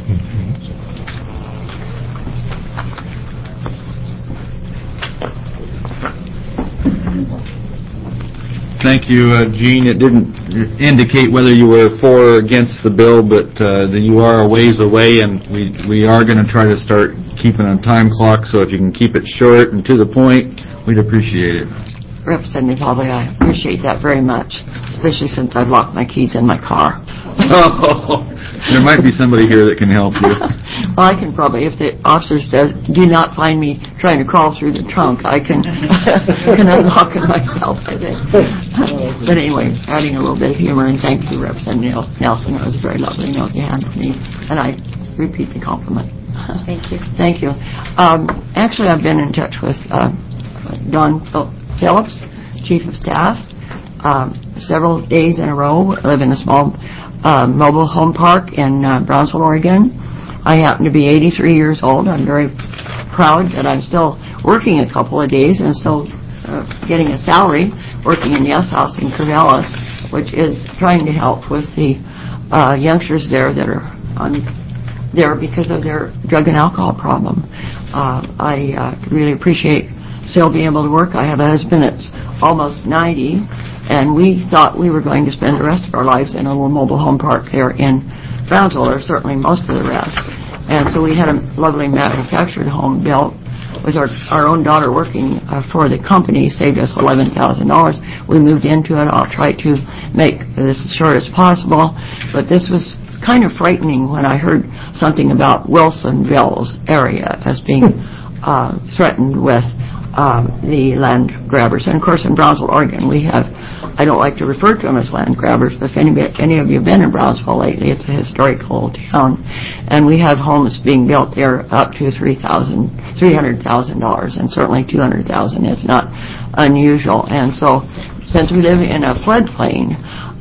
Thank you, Gene. It didn't indicate whether you were for or against the bill, but that you are a ways away, and we are going to try to start keeping a time clock, so if you can keep it short and to the point, we'd appreciate it. Representative Hawley, I appreciate that very much, especially since I've locked my keys in my car. Oh, there might be somebody here that can help you. Well, I can probably, if the officers do not find me trying to crawl through the trunk, I can unlock it myself, I think. But anyway, adding a little bit of humor, and thank you, Representative Nelson. It was a very lovely note you handed me, and I repeat the compliment. Thank you. Thank you. Actually, I've been in touch with Don Phillips, Chief of Staff, several days in a row. I live in a small mobile home park in Brownsville, Oregon. I happen to be 83 years old. I'm very proud that I'm still working a couple of days and still getting a salary working in Yes House in Corvallis, which is trying to help with the youngsters there that are there because of their drug and alcohol problem. I really appreciate still being able to work. I have a husband that's almost 90 And we thought we were going to spend the rest of our lives in a little mobile home park there in Brownsville, or certainly most of the rest. And so we had a lovely manufactured home built with our own daughter working for the company, saved us $11,000. We moved into it. I'll try to make this as short as possible, but this was kind of frightening when I heard something about Wilsonville's area as being threatened with the land grabbers. And of course in Brownsville, Oregon, we have, I don't like to refer to them as land grabbers, but if any of you have been in Brownsville lately, it's a historical town, and we have homes being built there up to $300,000, and certainly $200,000 is not unusual. And so since we live in a floodplain,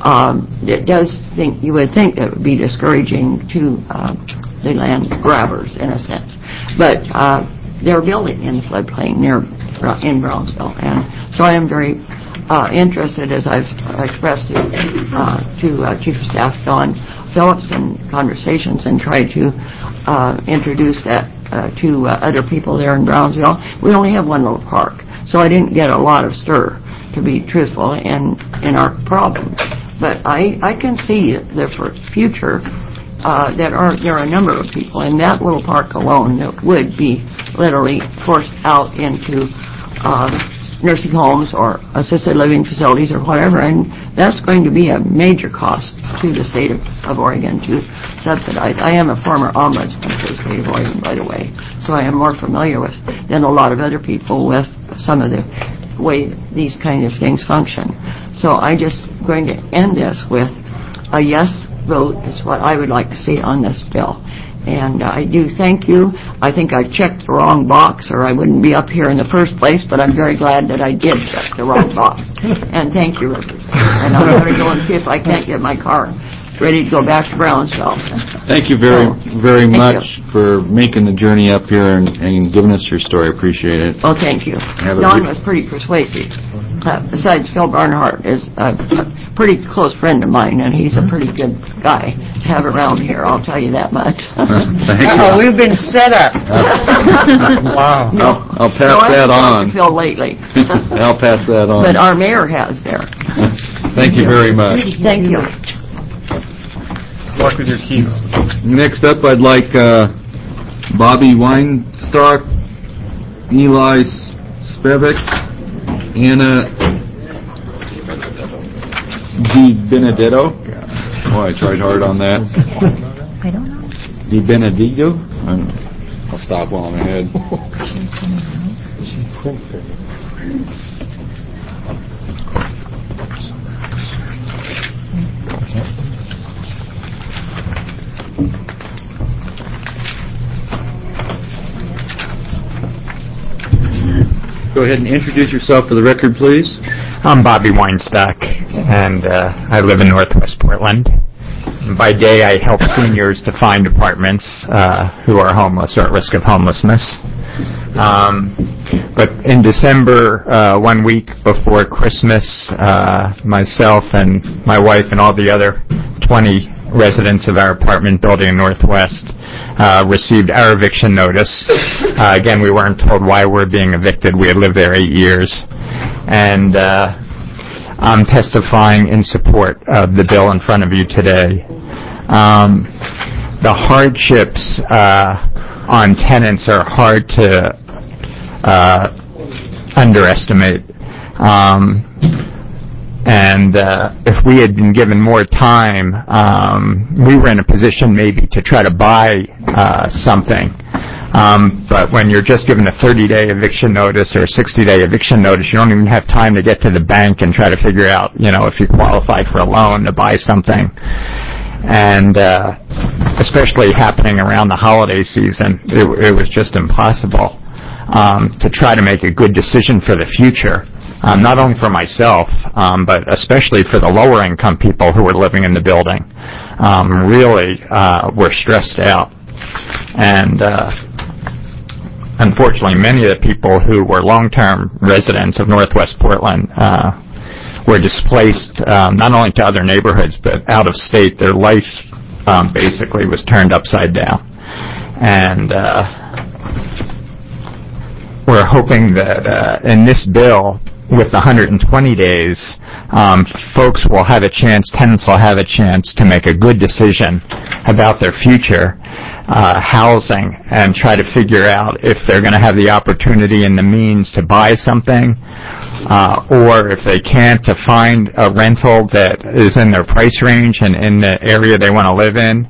you would think that it would be discouraging to the land grabbers in a sense. But they're building in the floodplain in Brownsville, and so I am very interested, as I've expressed to Chief of Staff Don Phillips in conversations, and try to introduce that to other people there in Brownsville. We only have one little park, so I didn't get a lot of stir, to be truthful, in our problem. But I can see that for future there are a number of people in that little park alone that would be literally forced out into nursing homes or assisted living facilities or whatever, and that's going to be a major cost to the state of Oregon to subsidize. I am a former ombudsman for the state of Oregon, by the way, so I am more familiar with than a lot of other people with some of the way these kind of things function. So I'm just going to end this with a yes vote is what I would like to see on this bill. And I do thank you. I think I checked the wrong box, or I wouldn't be up here in the first place, but I'm very glad that I did check the wrong box. And thank you, Rivers. And I'm going to go and see if I can't get my car ready to go back to Brownsville. Thank you very much for making the journey up here and giving us your story. Appreciate it. Oh, thank you. Don was pretty persuasive. Besides, Phil Barnhart is a pretty close friend of mine, and he's a pretty good guy to have around here, I'll tell you that much. We've been set up. Wow. I'll pass that on. Phil lately. I'll pass that on. But our mayor has there. Thank you very much. Thank you. Walk with your keys. Next up, I'd like Bobby Weinstock, Eli Spevek, Anna Di Benedetto. Oh, I tried hard on that. I don't know. Di Benedetto? I'll stop while I'm ahead. Go ahead and introduce yourself for the record, please. I'm Bobby Weinstock, and I live in Northwest Portland. By day, I help seniors to find apartments who are homeless or at risk of homelessness. But in December, 1 week before Christmas, myself and my wife and all the other 20 residents of our apartment building in Northwest received our eviction notice. Again, we weren't told why we're being evicted. We had lived there 8 years. And I'm testifying in support of the bill in front of you today. The hardships on tenants are hard to underestimate. And if we had been given more time, we were in a position maybe to try to buy something. But when you're just given a 30-day eviction notice or a 60-day eviction notice, you don't even have time to get to the bank and try to figure out, if you qualify for a loan to buy something. And especially happening around the holiday season, it was just impossible to try to make a good decision for the future. Not only for myself, but especially for the lower income people who were living in the building. Really were stressed out. And unfortunately, many of the people who were long-term residents of Northwest Portland were displaced not only to other neighborhoods, but out of state. Their life basically was turned upside down. And we're hoping that in this bill, with 120 days, tenants will have a chance to make a good decision about their future housing and try to figure out if they're going to have the opportunity and the means to buy something, or if they can't, to find a rental that is in their price range and in the area they want to live in.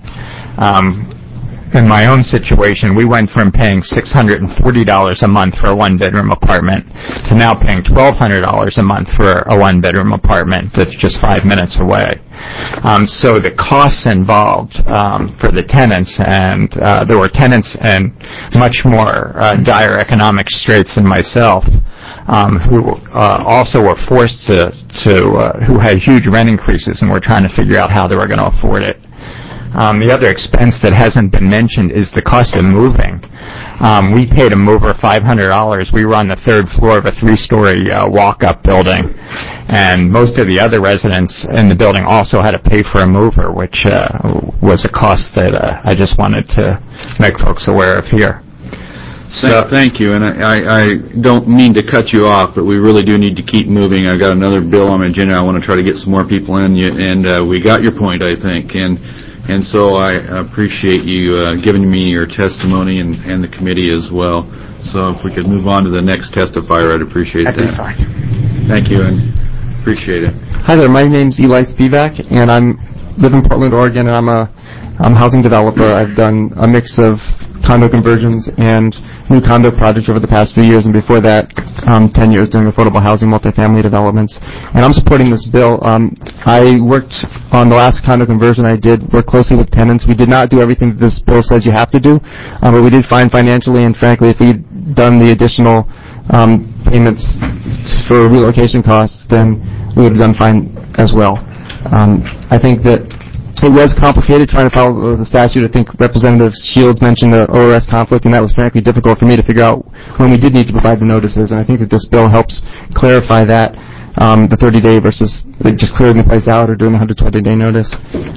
In my own situation, we went from paying $640 a month for a one-bedroom apartment to now paying $1,200 a month for a one-bedroom apartment that's just 5 minutes away. So the costs involved for the tenants, and there were tenants in much more dire economic straits than myself, who also were forced who had huge rent increases and were trying to figure out how they were going to afford it. The other expense that hasn't been mentioned is the cost of moving. We paid a mover $500. We were on the third floor of a 3-story walk-up building, and most of the other residents in the building also had to pay for a mover, which was a cost that I just wanted to make folks aware of here. Thank you, and I don't mean to cut you off, but we really do need to keep moving. I got another bill on my agenda. I want to try to get some more people in, and we got your point, I think, and so I appreciate you giving me your testimony and the committee as well. So if we could move on to the next testifier, I'd appreciate that. That'd be fine. Thank you, and appreciate it. Hi there, my name's Eli Spivak, and I live in Portland, Oregon, and I'm a housing developer. I've done a mix of condo conversions and new condo projects over the past few years, and before that, 10 years doing affordable housing multifamily developments. And I'm supporting this bill. I worked on the last condo conversion I did, work closely with tenants. We did not do everything that this bill says you have to do, but we did fine financially, and frankly, if we'd done the additional payments for relocation costs, then we would have done fine as well. I think that it was complicated trying to follow the statute. I think Representative Shields mentioned the ORS conflict, and that was frankly difficult for me to figure out when we did need to provide the notices, and I think that this bill helps clarify that, the 30-day versus just clearing the place out or doing a 120-day notice.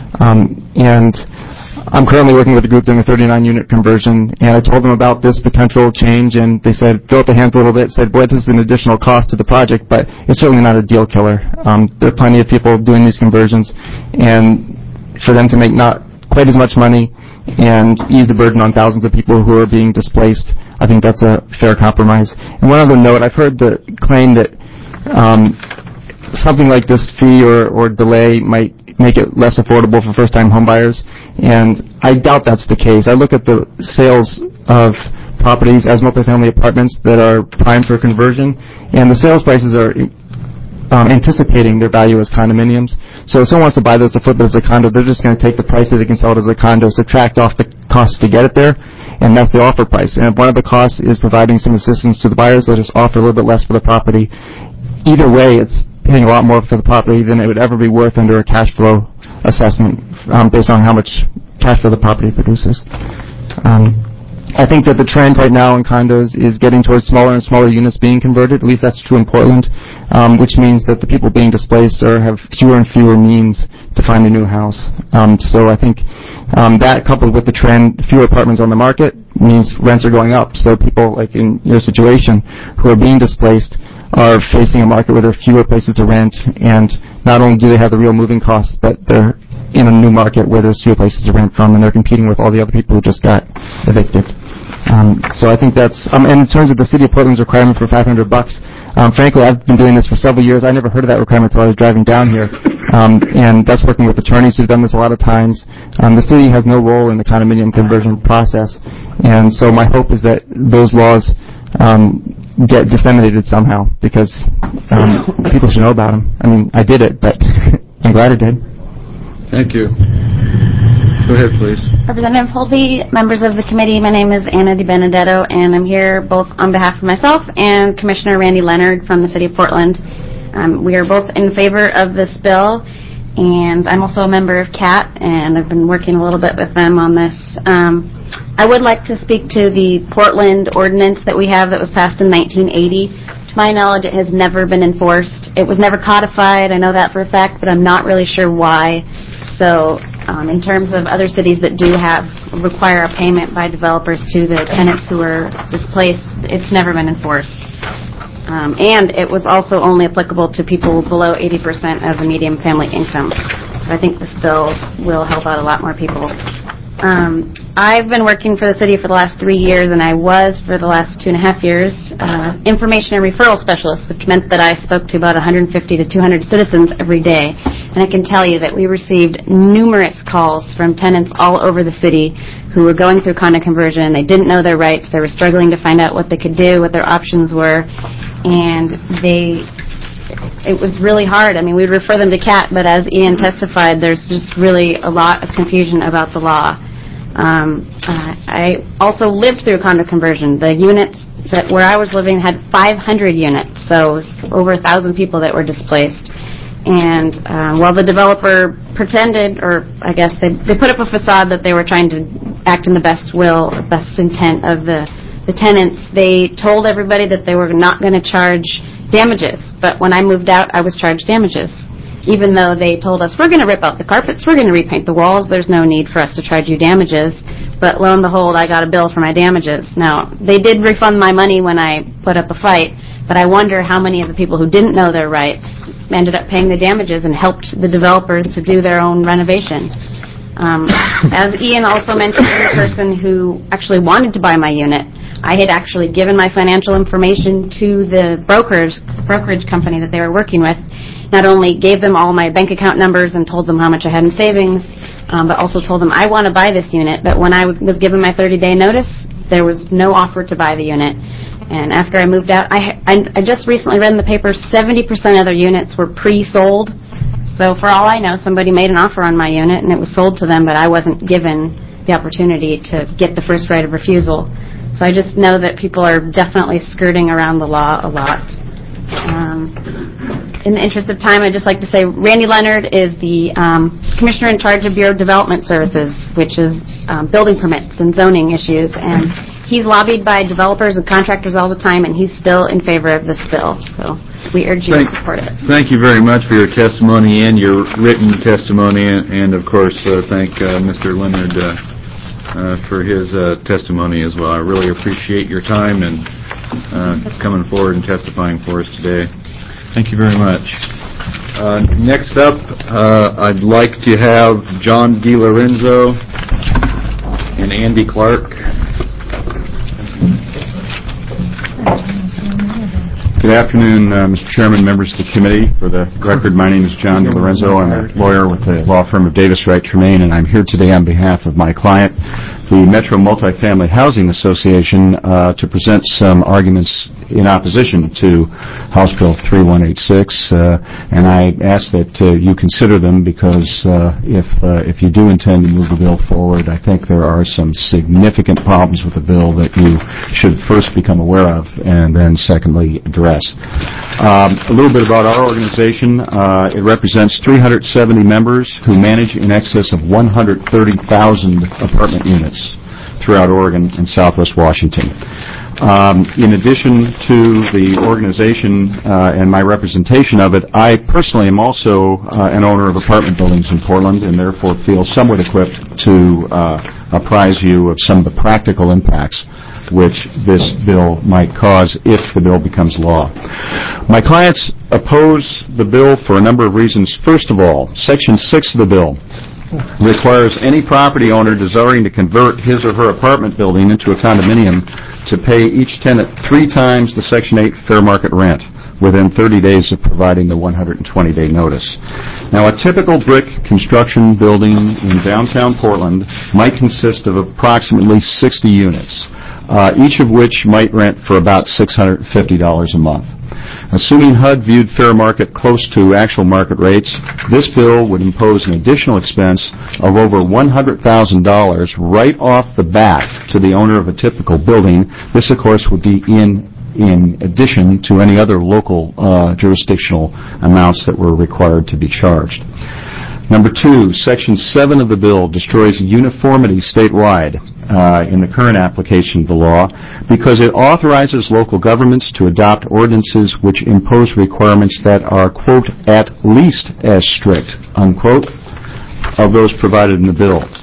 And I'm currently working with a group doing a 39-unit conversion, and I told them about this potential change, and they said, throw up their hands a little bit, said, boy, this is an additional cost to the project, but it's certainly not a deal killer. There are plenty of people doing these conversions, and for them to make not quite as much money and ease the burden on thousands of people who are being displaced, I think that's a fair compromise. And one other note, I've heard the claim that something like this fee or delay might make it less affordable for first-time homebuyers, and I doubt that's the case. I look at the sales of properties as multifamily apartments that are primed for conversion, and the sales prices are anticipating their value as condominiums. So if someone wants to buy those to flip it as a condo, they're just going to take the price that they can sell it as a condo, subtract off the costs to get it there, and that's the offer price. And if one of the costs is providing some assistance to the buyers, they'll just offer a little bit less for the property. Either way, it's paying a lot more for the property than it would ever be worth under a cash flow assessment based on how much cash flow the property produces. I think that the trend right now in condos is getting towards smaller and smaller units being converted. At least that's true in Portland, which means that the people being displaced have fewer and fewer means to find a new house. So I think that coupled with the trend, fewer apartments on the market, means rents are going up. So people like in your situation who are being displaced are facing a market where there are fewer places to rent, and not only do they have the real moving costs, but they're in a new market where there's fewer places to rent from, and they're competing with all the other people who just got evicted. So I think that's, and in terms of the City of Portland's requirement for $500, frankly, I've been doing this for several years. I never heard of that requirement until I was driving down here, and that's working with attorneys who've done this a lot of times. The city has no role in the condominium conversion process, and so my hope is that those laws get disseminated somehow, because people should know about them. I mean, I did it, but I'm glad I did. Thank you. Go ahead, please. Representative Holvey, members of the committee, my name is Anna DiBenedetto, and I'm here both on behalf of myself and Commissioner Randy Leonard from the City of Portland. We are both in favor of this bill, and I'm also a member of CAT, and I've been working a little bit with them on this. I would like to speak to the Portland ordinance that we have that was passed in 1980. To my knowledge, it has never been enforced. It was never codified, I know that for a fact, but I'm not really sure why. So in terms of other cities that do require a payment by developers to the tenants who are displaced, it's never been enforced. And it was also only applicable to people below 80% of the median family income. So I think this bill will help out a lot more people. I've been working for the city for the last 3 years, and I was for the last 2.5 years information and referral specialist, which meant that I spoke to about 150 to 200 citizens every day. And I can tell you that we received numerous calls from tenants all over the city who were going through condo conversion. They didn't know their rights. They were struggling to find out what they could do, what their options were, and it was really hard. I mean, we'd refer them to CAT, but as Ian testified, there's just really a lot of confusion about the law. I also lived through condo conversion. The units where I was living had 500 units, so it was over 1,000 people that were displaced. And while the developer pretended, or I guess they put up a facade that they were trying to act in the best will, best intent of the tenants, they told everybody that they were not going to charge damages. But when I moved out, I was charged damages. Even though they told us, we're going to rip out the carpets, we're going to repaint the walls, there's no need for us to charge you damages. But lo and behold, I got a bill for my damages. Now, they did refund my money when I put up a fight, but I wonder how many of the people who didn't know their rights ended up paying the damages and helped the developers to do their own renovation. As Ian also mentioned, the person who actually wanted to buy my unit, I had actually given my financial information to the brokerage company that they were working with. Not only gave them all my bank account numbers and told them how much I had in savings, but also told them I want to buy this unit. But when I was given my 30-day notice, there was no offer to buy the unit. And after I moved out, I just recently read in the paper 70% of their units were pre-sold. So for all I know, somebody made an offer on my unit and it was sold to them, but I wasn't given the opportunity to get the first right of refusal. So I just know that people are definitely skirting around the law a lot. In the interest of time, I'd just like to say Randy Leonard is the Commissioner in charge of Bureau of Development Services, which is building permits and zoning issues. And he's lobbied by developers and contractors all the time, and he's still in favor of this bill. So we urge you to support it. Thank you very much for your testimony and your written testimony, and of course, thank Mr. Leonard for his testimony as well. I really appreciate your time and coming forward and testifying for us today. Thank you very much. Next up, I'd like to have John DiLorenzo and Andy Clark. Good afternoon, Mr. Chairman, members of the committee. For the record, my name is John DiLorenzo. I'm a lawyer with the law firm of Davis Wright Tremaine, and I'm here today on behalf of my client, the Metro Multifamily Housing Association, to present some arguments in opposition to House Bill 3186, and I ask that you consider them because if you do intend to move the bill forward, I think there are some significant problems with the bill that you should first become aware of and then secondly address. A little bit about our organization. It represents 370 members who manage in excess of 130,000 apartment units throughout Oregon and Southwest Washington. In addition to the organization and my representation of it, I personally am also an owner of apartment buildings in Portland and therefore feel somewhat equipped to apprise you of some of the practical impacts which this bill might cause if the bill becomes law. My clients oppose the bill for a number of reasons. First of all, Section 6 of the bill requires any property owner desiring to convert his or her apartment building into a condominium to pay each tenant 3 times the Section 8 fair market rent within 30 days of providing the 120-day notice. Now, a typical brick construction building in downtown Portland might consist of approximately 60 units, each of which might rent for about $650 a month. Assuming HUD viewed fair market close to actual market rates, this bill would impose an additional expense of over $100,000 right off the bat to the owner of a typical building. This, of course, would be in addition to any other local jurisdictional amounts that were required to be charged. Number 2, Section 7 of the bill destroys uniformity statewide in the current application of the law because it authorizes local governments to adopt ordinances which impose requirements that are, quote, at least as strict, unquote, of those provided in the bill.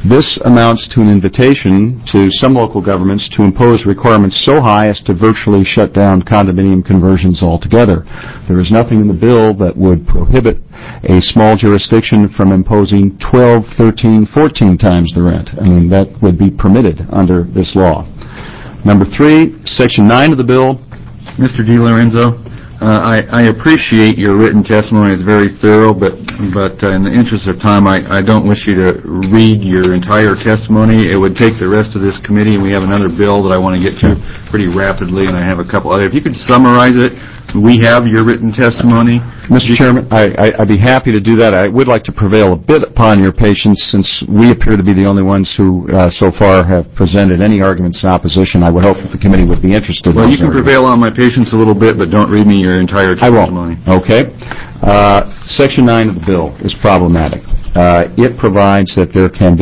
This amounts to an invitation to some local governments to impose requirements so high as to virtually shut down condominium conversions altogether. There is nothing in the bill that would prohibit a small jurisdiction from imposing 12, 13, 14 times the rent. I mean, that would be permitted under this law. Number 3, Section 9 of the bill. Mr. DiLorenzo, I appreciate your written testimony. It's very thorough, but in the interest of time, I don't wish you to read your entire testimony. It would take the rest of this committee, and we have another bill that I want to get to pretty rapidly, and I have a couple other. If you could summarize it, we have your written testimony. Mr. Chairman, I'd be happy to do that. I would like to prevail a bit upon your patience, since we appear to be the only ones who so far have presented any arguments in opposition. I would hope that the committee would be interested. Well, you can prevail on my patience a little bit, but don't read me your entire testimony. I won't. Okay. Section 9 of the bill is problematic. It provides that there cannot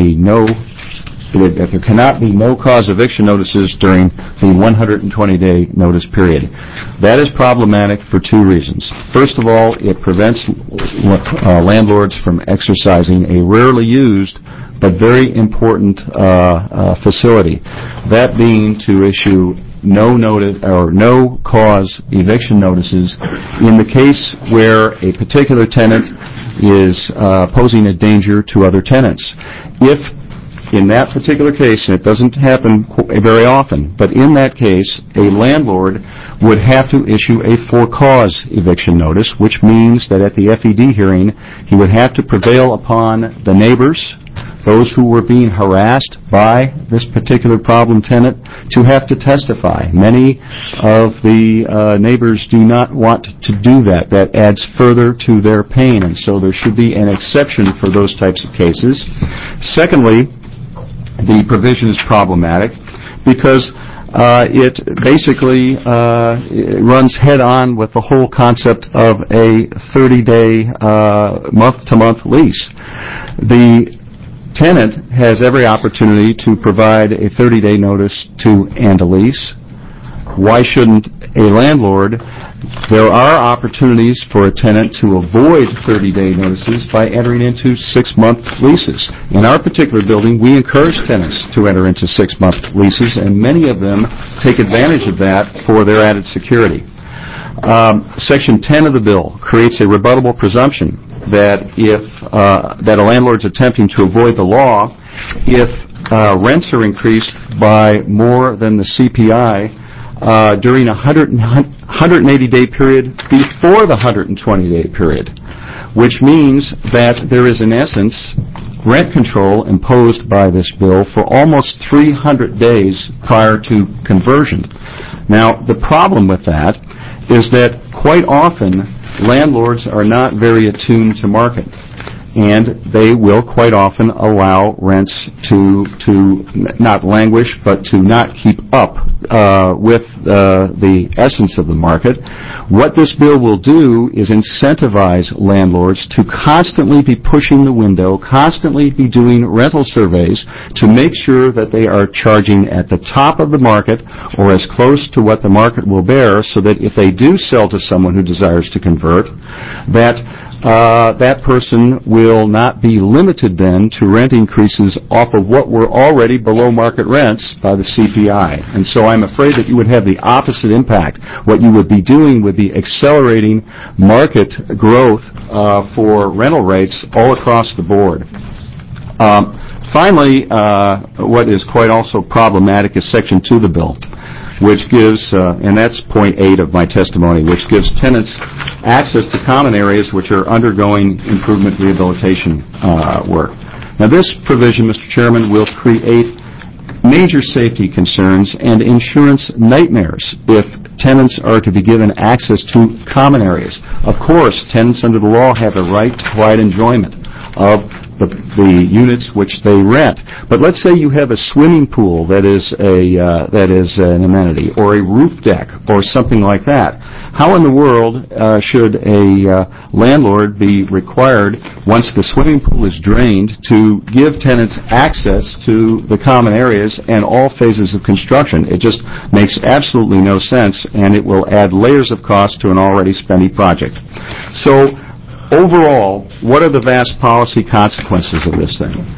be no-cause eviction notices during the 120-day notice period. That is problematic for 2 reasons. First of all, it prevents landlords from exercising a rarely used but very important facility, that being to issue no-cause eviction notices in the case where a particular tenant is posing a danger to other tenants. If in that particular case, and it doesn't happen very often, but in that case, a landlord would have to issue a for-cause eviction notice, which means that at the FED hearing, he would have to prevail upon the neighbors, those who were being harassed by this particular problem tenant, to have to testify. Many of the neighbors do not want to do that. That adds further to their pain, and so there should be an exception for those types of cases. Secondly, the provision is problematic because it basically runs head-on with the whole concept of a 30-day month-to-month lease. The tenant has every opportunity to provide a 30-day notice to end a lease. Why shouldn't a landlord? There are opportunities for a tenant to avoid 30-day notices by entering into 6-month leases. In our particular building, we encourage tenants to enter into 6-month leases, and many of them take advantage of that for their added security. Section 10 of the bill creates a rebuttable presumption that that a landlord's attempting to avoid the law if rents are increased by more than the CPI during a 180-day period before the 120-day period, which means that there is, in essence, rent control imposed by this bill for almost 300 days prior to conversion. Now, the problem with that is that quite often landlords are not very attuned to market, and they will quite often allow rents to not languish, but to not keep up with the essence of the market. What this bill will do is incentivize landlords to constantly be pushing the window, constantly be doing rental surveys to make sure that they are charging at the top of the market or as close to what the market will bear, so that if they do sell to someone who desires to convert, that person will not be limited then to rent increases off of what were already below market rents by the CPI. And so I'm afraid that you would have the opposite impact. What you would be doing would be accelerating market growth for rental rates all across the board. Finally, what is quite also problematic is Section 2 of the bill, which gives, and that's point 8 of my testimony, which gives tenants access to common areas which are undergoing improvement rehabilitation work. Now, this provision, Mr. Chairman, will create major safety concerns and insurance nightmares if tenants are to be given access to common areas. Of course, tenants under the law have a right to quiet enjoyment of the units which they rent. But let's say you have a swimming pool that is an amenity, or a roof deck, or something like that. How in the world should a landlord be required, once the swimming pool is drained, to give tenants access to the common areas and all phases of construction? It just makes absolutely no sense, and it will add layers of cost to an already spendy project. So, overall, what are the vast policy consequences of this thing?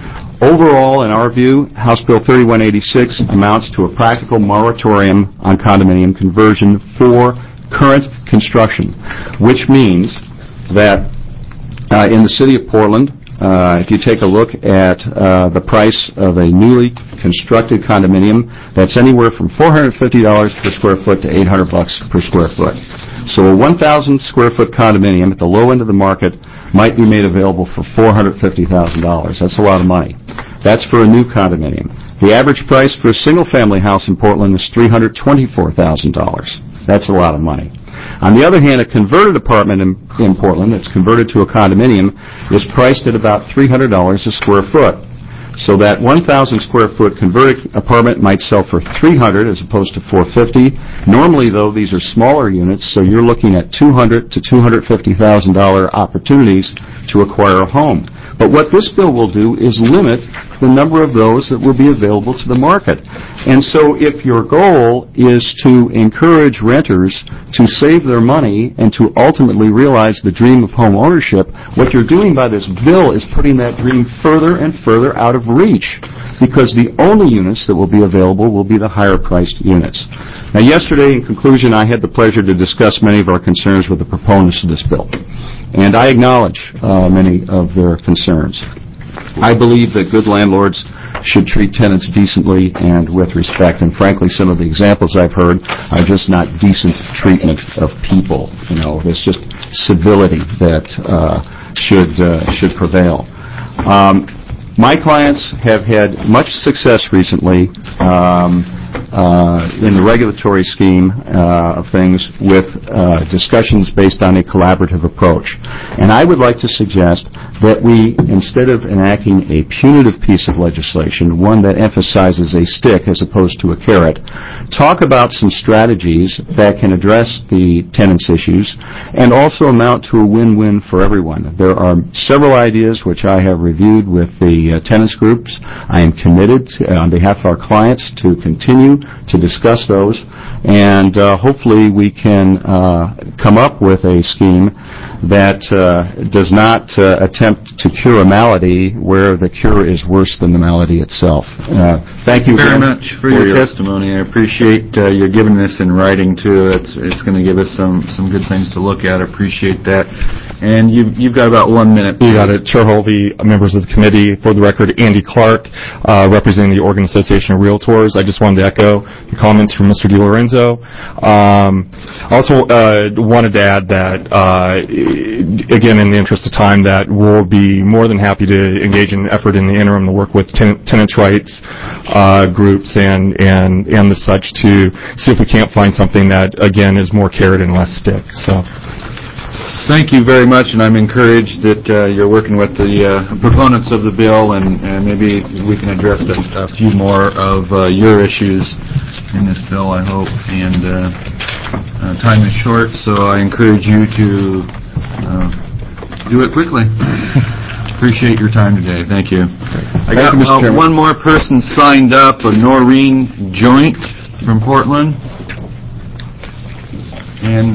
Overall, in our view, House Bill 3186 amounts to a practical moratorium on condominium conversion for current construction, which means that in the city of Portland, if you take a look at the price of a newly constructed condominium, that's anywhere from $450 per square foot to $800 per square foot. So a 1,000 square foot condominium at the low end of the market might be made available for $450,000. That's a lot of money. That's for a new condominium. The average price for a single-family house in Portland is $324,000. That's a lot of money. On the other hand, a converted apartment in Portland that's converted to a condominium is priced at about $300 a square foot. So that 1,000 square foot converted apartment might sell for $300 as opposed to $450. Normally, though, these are smaller units, so you're looking at $200,000 to $250,000 opportunities to acquire a home. But what this bill will do is limit the number of those that will be available to the market. And so if your goal is to encourage renters to save their money and to ultimately realize the dream of home ownership, what you're doing by this bill is putting that dream further and further out of reach, because the only units that will be available will be the higher-priced units. Now, yesterday, in conclusion, I had the pleasure to discuss many of our concerns with the proponents of this bill. And I acknowledge many of their concerns. I believe that good landlords should treat tenants decently and with respect. And frankly, some of the examples I've heard are just not decent treatment of people. You know, there's just civility that should prevail. My clients have had much success recently in the regulatory scheme of things with discussions based on a collaborative approach. And I would like to suggest that we, instead of enacting a punitive piece of legislation, one that emphasizes a stick as opposed to a carrot, talk about some strategies that can address the tenants' issues and also amount to a win-win for everyone. There are several ideas which I have reviewed with the tenants groups. I am committed on behalf of our clients to continue to discuss those, and hopefully we can come up with a scheme that does not attempt to cure a malady where the cure is worse than the malady itself. Thank you very much for your testimony. I appreciate your giving this in writing too. It's going to give us some good things to look at. I appreciate that. And you've got about 1 minute. You got it. Chair Holvey, members of the committee. For the record, Andy Clark, representing the Oregon Association of Realtors. I just wanted to echo the comments from Mr. DiLorenzo. I also wanted to add that, again, in the interest of time, that we'll be more than happy to engage in an effort in the interim to work with tenants' rights groups and the such to see if we can't find something that, again, is more carrot and less stick. So. Thank you very much, and I'm encouraged that you're working with the proponents of the bill, and maybe we can address a few more of your issues in this bill, I hope. And time is short, so I encourage you to do it quickly. Appreciate your time today. Thank you. I got one more person signed up, a Noreen Joint from Portland. And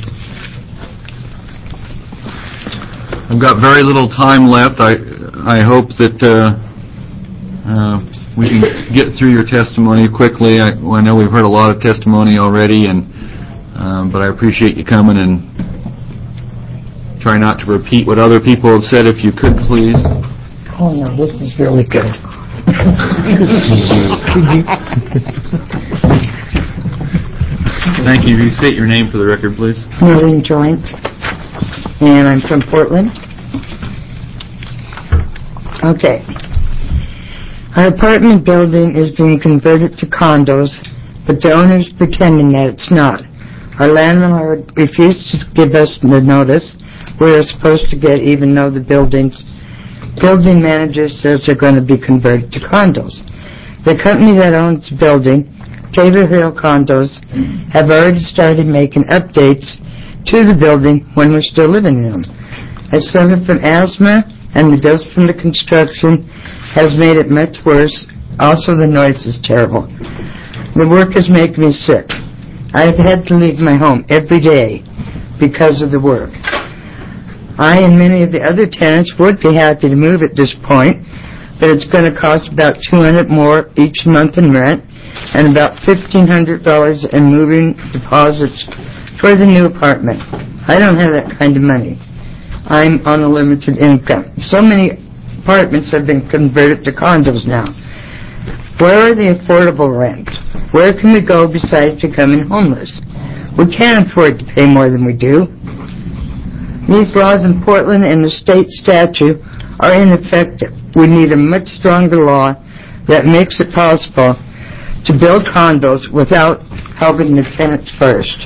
I've got very little time left. I hope that we can get through your testimony quickly. I know we've heard a lot of testimony already, but I appreciate you coming, and try not to repeat what other people have said, if you could, please. Oh, no, this is really good. Thank you. Will you state your name for the record, please? Noreen Joint, and I'm from Portland. Okay. Our apartment building is being converted to condos, but the owner's pretending that it's not. Our landlord refused to give us the notice we were supposed to get, even though the building manager says they're going to be converted to condos. The company that owns the building, Taylor Hill Condos, have already started making updates to the building when we're still living in them. I suffer from asthma, and the dust from the construction has made it much worse. Also, the noise is terrible. The work is making me sick. I've had to leave my home every day because of the work. I and many of the other tenants would be happy to move at this point, but it's going to cost about $200 more each month in rent and about $1,500 in moving deposits for the new apartment. I don't have that kind of money. I'm on a limited income. So many apartments have been converted to condos now. Where are the affordable rent? Where can we go besides becoming homeless? We can't afford to pay more than we do. These laws in Portland and the state statute are ineffective. We need a much stronger law that makes it possible to build condos without helping the tenants first.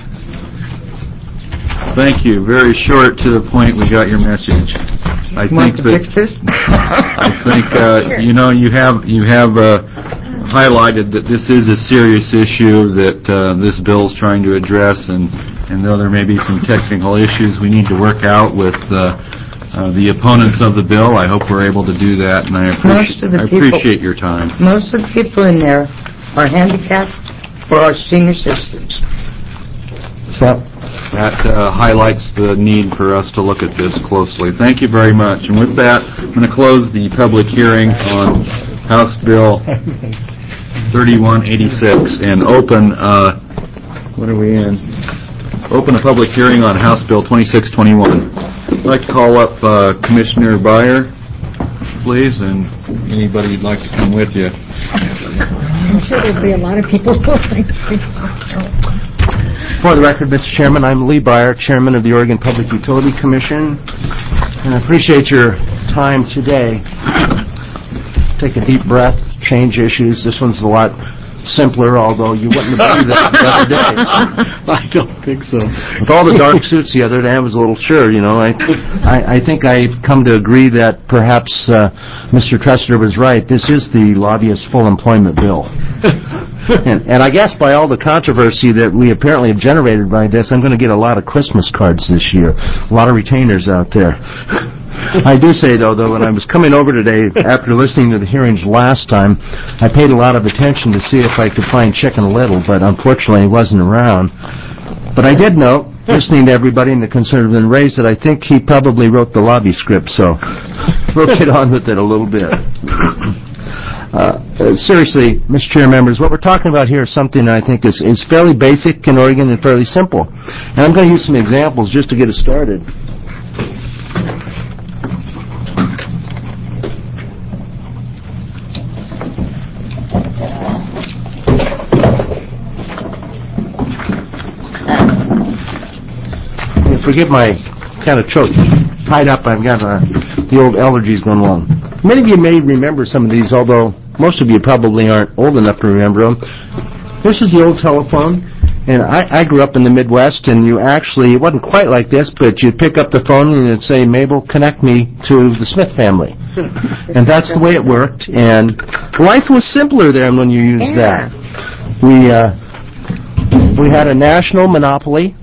Thank you. Very short to the point. We got your message. I think that I think you have highlighted that this is a serious issue that this bill is trying to address, and though there may be some technical issues we need to work out with the opponents of the bill, I hope we're able to do that, and I appreciate your time. Most of the people in there are handicapped or are senior citizens. So that highlights the need for us to look at this closely. Thank you very much. And with that, I'm going to close the public hearing on House Bill 3186 and open, what are we in? Open a public hearing on House Bill 2621. I'd like to call up Commissioner Byer, please, and anybody who'd like to come with you. I'm sure there'll be a lot of people. For the record, Mr. Chairman, I'm Lee Byer, Chairman of the Oregon Public Utility Commission, and I appreciate your time today. Take a deep breath, change issues. This one's a lot simpler, although you wouldn't have believed that the other day. I don't think so. With all the dark suits the other day, I was a little sure, I think I've come to agree that perhaps Mr. Tressler was right. This is the lobbyist full employment bill. And I guess by all the controversy that we apparently have generated by this, I'm going to get a lot of Christmas cards this year. A lot of retainers out there. I do say, though, when I was coming over today, after listening to the hearings last time, I paid a lot of attention to see if I could find Chicken Little, but unfortunately he wasn't around. But I did note, listening to everybody in the Conservative and Rays, that I think he probably wrote the lobby script, so we'll get on with it a little bit. Seriously, Mr. Chair, members, what we're talking about here is something that I think is fairly basic in Oregon and fairly simple. And I'm going to use some examples just to get us started. Forgive my kind of choke. Tied up, I've got the old allergies going along. Many of you may remember some of these, although most of you probably aren't old enough to remember them. This is the old telephone, and I grew up in the Midwest, and it wasn't quite like this, but you'd pick up the phone and it'd say, Mabel, connect me to the Smith family. And that's the way it worked, and life was simpler then when you used that. We had a national monopoly.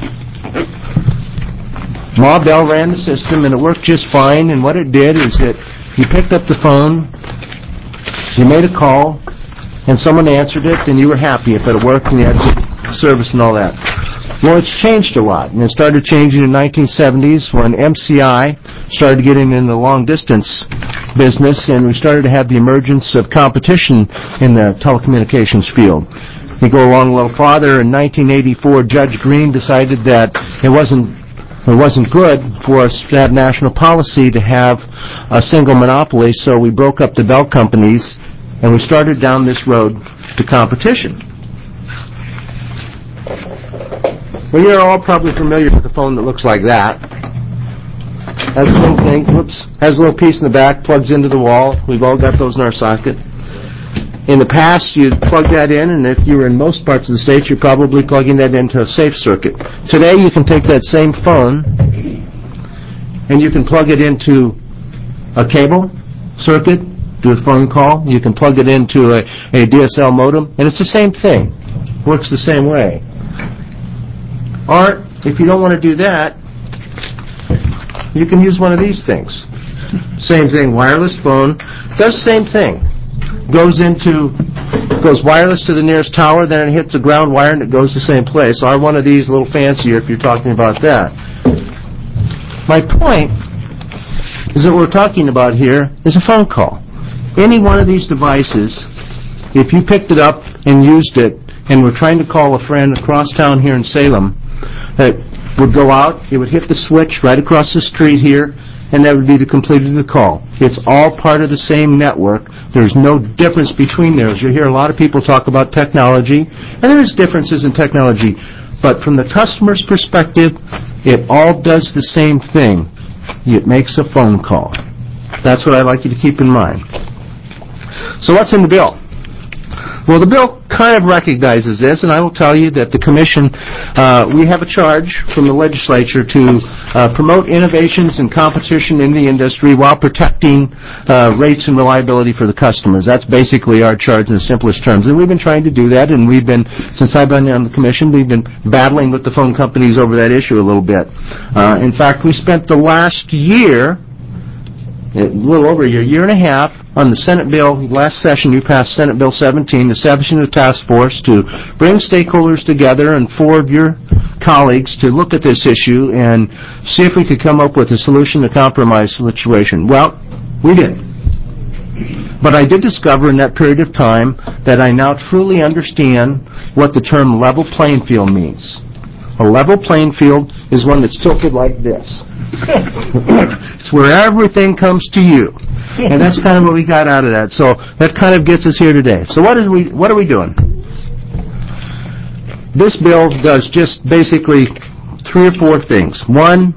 Ma Bell ran the system, and it worked just fine, and what it did is that you picked up the phone, you made a call, and someone answered it, and you were happy if it worked and you had good service and all that. Well, it's changed a lot, and it started changing in the 1970s when MCI started getting in the long-distance business, and we started to have the emergence of competition in the telecommunications field. You go along a little farther, in 1984, Judge Green decided that it wasn't good for us to have national policy to have a single monopoly, so we broke up the Bell companies and we started down this road to competition. Well, you're all probably familiar with a phone that looks like that. Has a little thing, has a little piece in the back, plugs into the wall. We've all got those in our socket. In the past, you'd plug that in, and if you were in most parts of the state, you're probably plugging that into a safe circuit. Today, you can take that same phone, and you can plug it into a cable circuit, do a phone call. You can plug it into a DSL modem, and it's the same thing. Works the same way. Or, if you don't want to do that, you can use one of these things. Same thing, wireless phone, does the same thing. Goes wireless to the nearest tower, then it hits a ground wire and it goes the same place. Or one of these, a little fancier if you're talking about that. My point is that what we're talking about here is a phone call. any one of these devices, if you picked it up and used it and were trying to call a friend across town here in Salem, that would go out, it would hit the switch right across the street here, and that would be the completed the call. It's all part of the same network. There's no difference between those. You hear a lot of people talk about technology, and there is differences in technology, but from the customer's perspective, it all does the same thing. It makes a phone call. That's what I'd like you to keep in mind. So what's in the bill? Well, the bill kind of recognizes this, and I will tell you that the Commission, we have a charge from the legislature to promote innovations and competition in the industry while protecting rates and reliability for the customers. That's basically our charge in the simplest terms. And we've been trying to do that, and we've been, since I've been on the Commission, we've been battling with the phone companies over that issue a little bit. In fact, we spent the last year, a little over a year and a half, on the Senate bill. Last session, you passed Senate Bill 17, establishing a task force to bring stakeholders together and 4 of your colleagues to look at this issue and see if we could come up with a solution to compromise situation. Well, we did. But I did discover in that period of time that I now truly understand what the term level playing field means. A level playing field is one that's tilted like this. It's where everything comes to you. And that's kind of what we got out of that. So that kind of gets us here today. So what are we doing? This bill does just basically 3 or 4 things. One,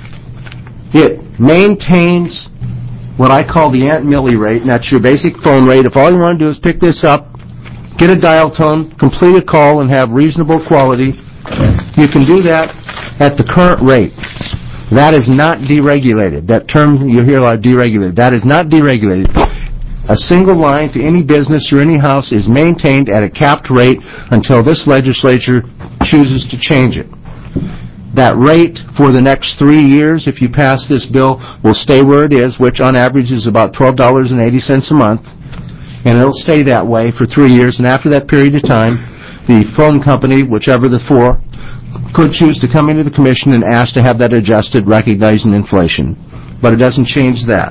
it maintains what I call the Aunt Millie rate, and that's your basic phone rate. If all you want to do is pick this up, get a dial tone, complete a call, and have reasonable quality, you can do that at the current rate. That is not deregulated. That term you hear a lot, deregulated. That is not deregulated. A single line to any business or any house is maintained at a capped rate until this legislature chooses to change it. That rate for the next 3 years, if you pass this bill, will stay where it is, which on average is about $12.80 a month. And it'll stay that way for 3 years. And after that period of time, the phone company, whichever the 4, could choose to come into the Commission and ask to have that adjusted, recognizing inflation. But it doesn't change that.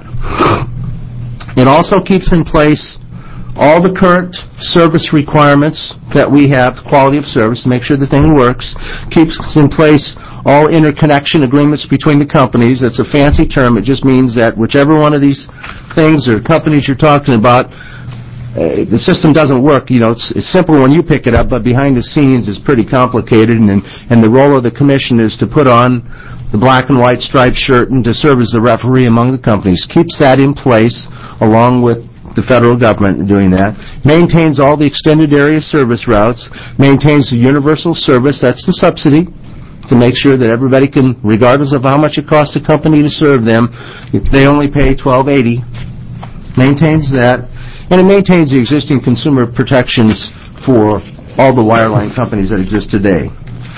It also keeps in place all the current service requirements that we have, quality of service, to make sure the thing works. Keeps in place all interconnection agreements between the companies. That's a fancy term. It just means that whichever one of these things or companies you're talking about, the system doesn't work. You know, it's simple when you pick it up, but behind the scenes it's pretty complicated, and the role of the Commission is to put on the black and white striped shirt and to serve as the referee among the companies. Keeps that in place along with the federal government doing that. Maintains all the extended area service routes. Maintains the universal service, that's the subsidy, to make sure that everybody can, regardless of how much it costs the company to serve them, if they only pay $12.80, maintains that. And it maintains the existing consumer protections for all the wireline companies that exist today.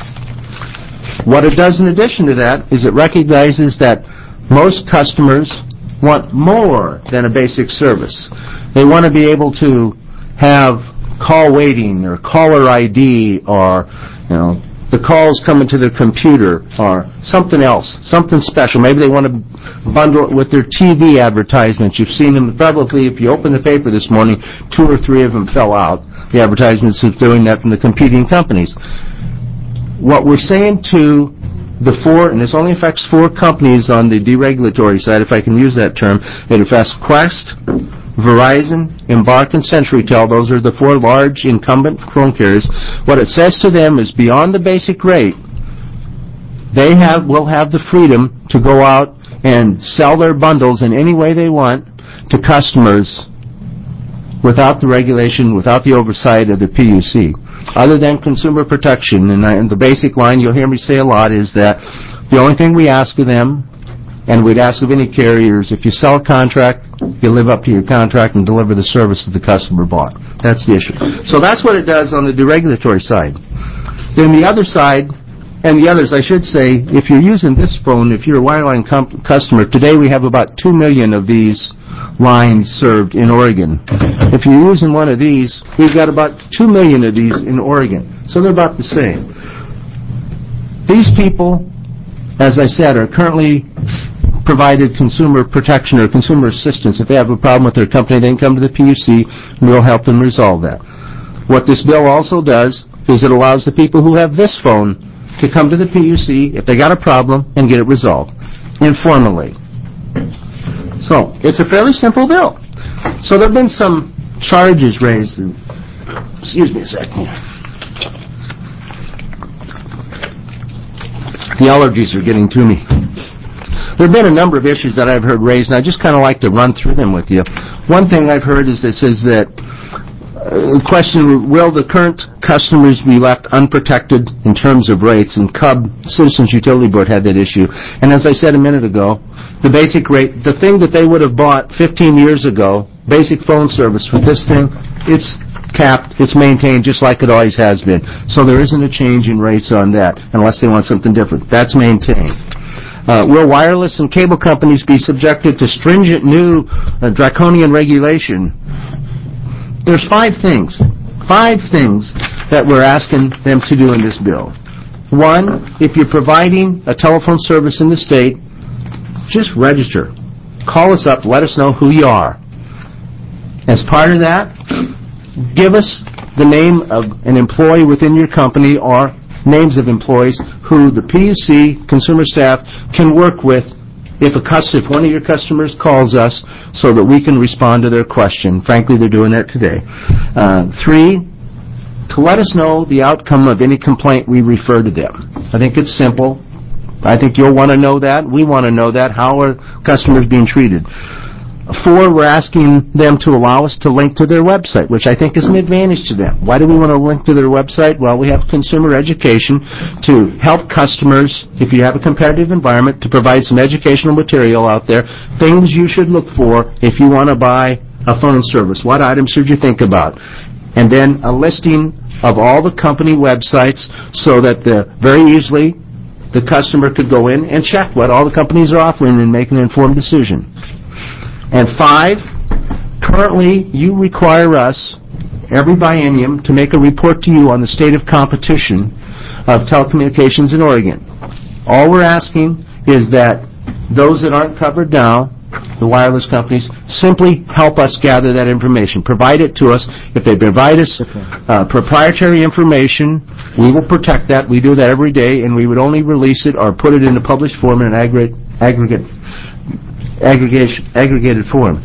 What it does in addition to that is it recognizes that most customers want more than a basic service. They want to be able to have call waiting or caller ID or, the calls coming to their computer or something else, something special. Maybe they want to bundle it with their TV advertisements. You've seen them probably, if you open the paper this morning, 2 or 3 of them fell out. The advertisements are doing that from the competing companies. What we're saying to the 4, and this only affects 4 companies on the deregulatory side, if I can use that term, it affects Quest, Verizon, Embark, and CenturyTel. Those are the 4 large incumbent phone carriers. What it says to them is beyond the basic rate, they will have the freedom to go out and sell their bundles in any way they want to customers without the regulation, without the oversight of the PUC. Other than consumer protection, and the basic line you'll hear me say a lot is that the only thing we ask of them, and we'd ask of any carriers, if you sell a contract, you live up to your contract and deliver the service that the customer bought. That's the issue. So that's what it does on the deregulatory side. Then the other side, and the others, I should say, if you're using this phone, if you're a wireline customer, today we have about 2 million of these lines served in Oregon. If you're using one of these, we've got about 2 million of these in Oregon. So they're about the same. These people, as I said, are currently provided consumer protection or consumer assistance. If they have a problem with their company, they can come to the PUC, and we'll help them resolve that. What this bill also does is it allows the people who have this phone to come to the PUC if they got a problem and get it resolved informally. So, it's a fairly simple bill. So there have been some charges raised. Excuse me a second here. The allergies are getting to me. There have been a number of issues that I've heard raised, and I just kind of like to run through them with you. One thing I've heard is that says that question, will the current customers be left unprotected in terms of rates? And CUB, Citizens Utility Board, had that issue. And as I said a minute ago, the basic rate, the thing that they would have bought 15 years ago, basic phone service with this thing, it's capped, it's maintained just like it always has been. So there isn't a change in rates on that unless they want something different. That's maintained. Will wireless and cable companies be subjected to stringent new draconian regulation? There's five things that we're asking them to do in this bill. One, if you're providing a telephone service in the state, just register. Call us up, let us know who you are. As part of that, give us the name of an employee within your company or names of employees who the PUC, consumer staff, can work with if one of your customers calls us so that we can respond to their question. Frankly, they're doing that today. 3, to let us know the outcome of any complaint we refer to them. I think it's simple. I think you'll want to know that. We want to know that. How are customers being treated? 4, we're asking them to allow us to link to their website, which I think is an advantage to them. Why do we want to link to their website? Well, we have consumer education to help customers, if you have a competitive environment, to provide some educational material out there, things you should look for if you want to buy a phone service. What items should you think about? And then a listing of all the company websites so that very easily the customer could go in and check what all the companies are offering and make an informed decision. And 5, currently you require us, every biennium, to make a report to you on the state of competition of telecommunications in Oregon. All we're asking is that those that aren't covered now, the wireless companies, simply help us gather that information. Provide it to us. If they provide us proprietary information, we will protect that. We do that every day, and we would only release it or put it in a published form in an aggregated form.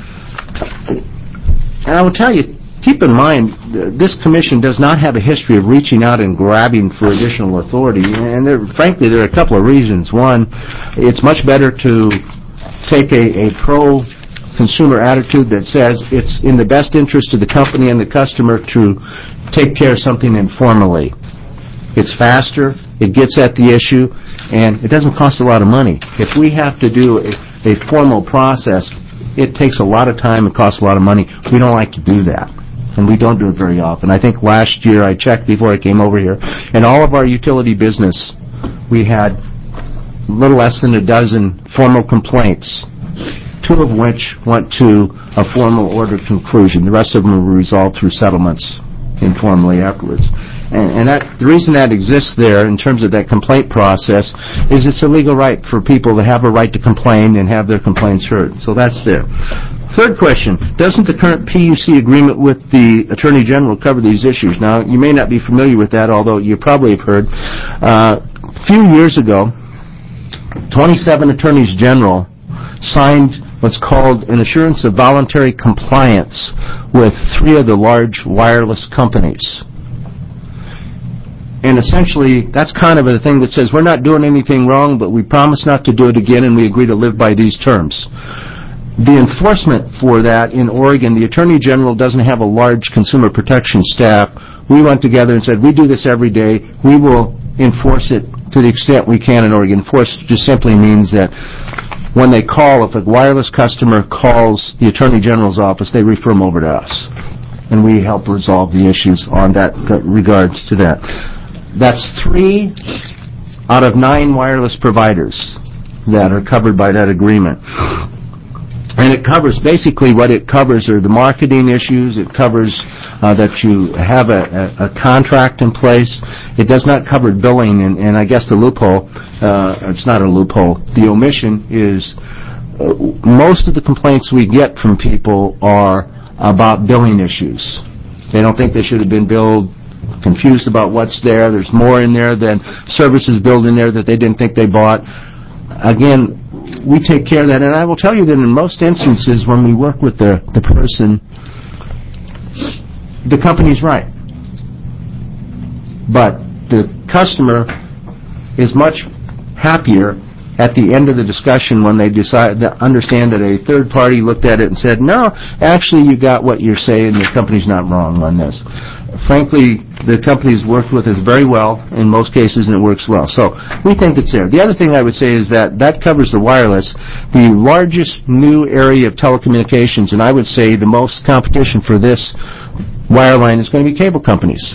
And I will tell you, keep in mind, this commission does not have a history of reaching out and grabbing for additional authority. And frankly, there are a couple of reasons. One, it's much better to take a pro-consumer attitude that says it's in the best interest of the company and the customer to take care of something informally. It's faster, it gets at the issue, and it doesn't cost a lot of money. If we have to do a formal process, it takes a lot of time and costs a lot of money. We don't like to do that, and we don't do it very often. I think last year, I checked before I came over here, and all of our utility business, we had a little less than a dozen formal complaints, 2 of which went to a formal order conclusion. The rest of them were resolved through settlements informally afterwards. And the reason that exists there in terms of that complaint process is it's a legal right for people to have a right to complain and have their complaints heard. So that's there. Third question, doesn't the current PUC agreement with the Attorney General cover these issues? Now, you may not be familiar with that, although you probably have heard. A few years ago, 27 Attorneys General signed what's called an assurance of voluntary compliance with 3 of the large wireless companies. And essentially, that's kind of a thing that says we're not doing anything wrong, but we promise not to do it again, and we agree to live by these terms. The enforcement for that in Oregon, the Attorney General doesn't have a large consumer protection staff. We went together and said, we do this every day. We will enforce it to the extent we can in Oregon. Enforce just simply means that when they call, if a wireless customer calls the Attorney General's office, they refer them over to us. And we help resolve the issues on that regards to that. That's 3 out of 9 wireless providers that are covered by that agreement. And it covers, basically what it covers are the marketing issues. It covers that you have a contract in place. It does not cover billing, and I guess the loophole, it's not a loophole, the omission is most of the complaints we get from people are about billing issues. They don't think they should have been billed, confused about what's there. There's more in there than services billed in there that they didn't think they bought. Again, we take care of that, and I will tell you that in most instances when we work with the person, the company's right. But the customer is much happier at the end of the discussion when they understand that a third party looked at it and said, no, actually you got what you're saying, the company's not wrong on this. Frankly, the company's worked with us very well in most cases, and it works well. So we think it's there. The other thing I would say is that covers the wireless. The largest new area of telecommunications, and I would say the most competition for this wireline is going to be cable companies.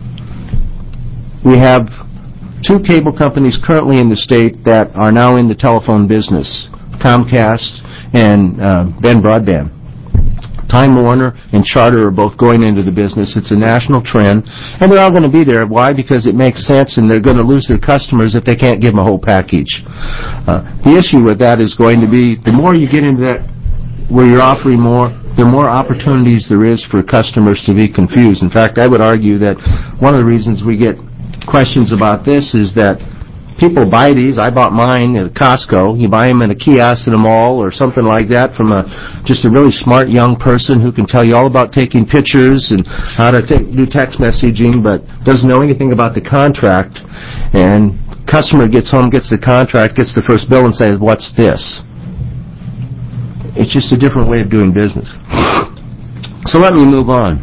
We have 2 cable companies currently in the state that are now in the telephone business, Comcast and Ben Broadband. Time Warner and Charter are both going into the business. It's a national trend, and they're all going to be there. Why? Because it makes sense, and they're going to lose their customers if they can't give them a whole package. The issue with that is going to be the more you get into that where you're offering more, the more opportunities there is for customers to be confused. In fact, I would argue that one of the reasons we get questions about this is that people buy these. I bought mine at Costco. You buy them in a kiosk in a mall or something like that from just a really smart young person who can tell you all about taking pictures and how to do text messaging, but doesn't know anything about the contract. And customer gets home, gets the contract, gets the first bill and says, what's this? It's just a different way of doing business. So let me move on.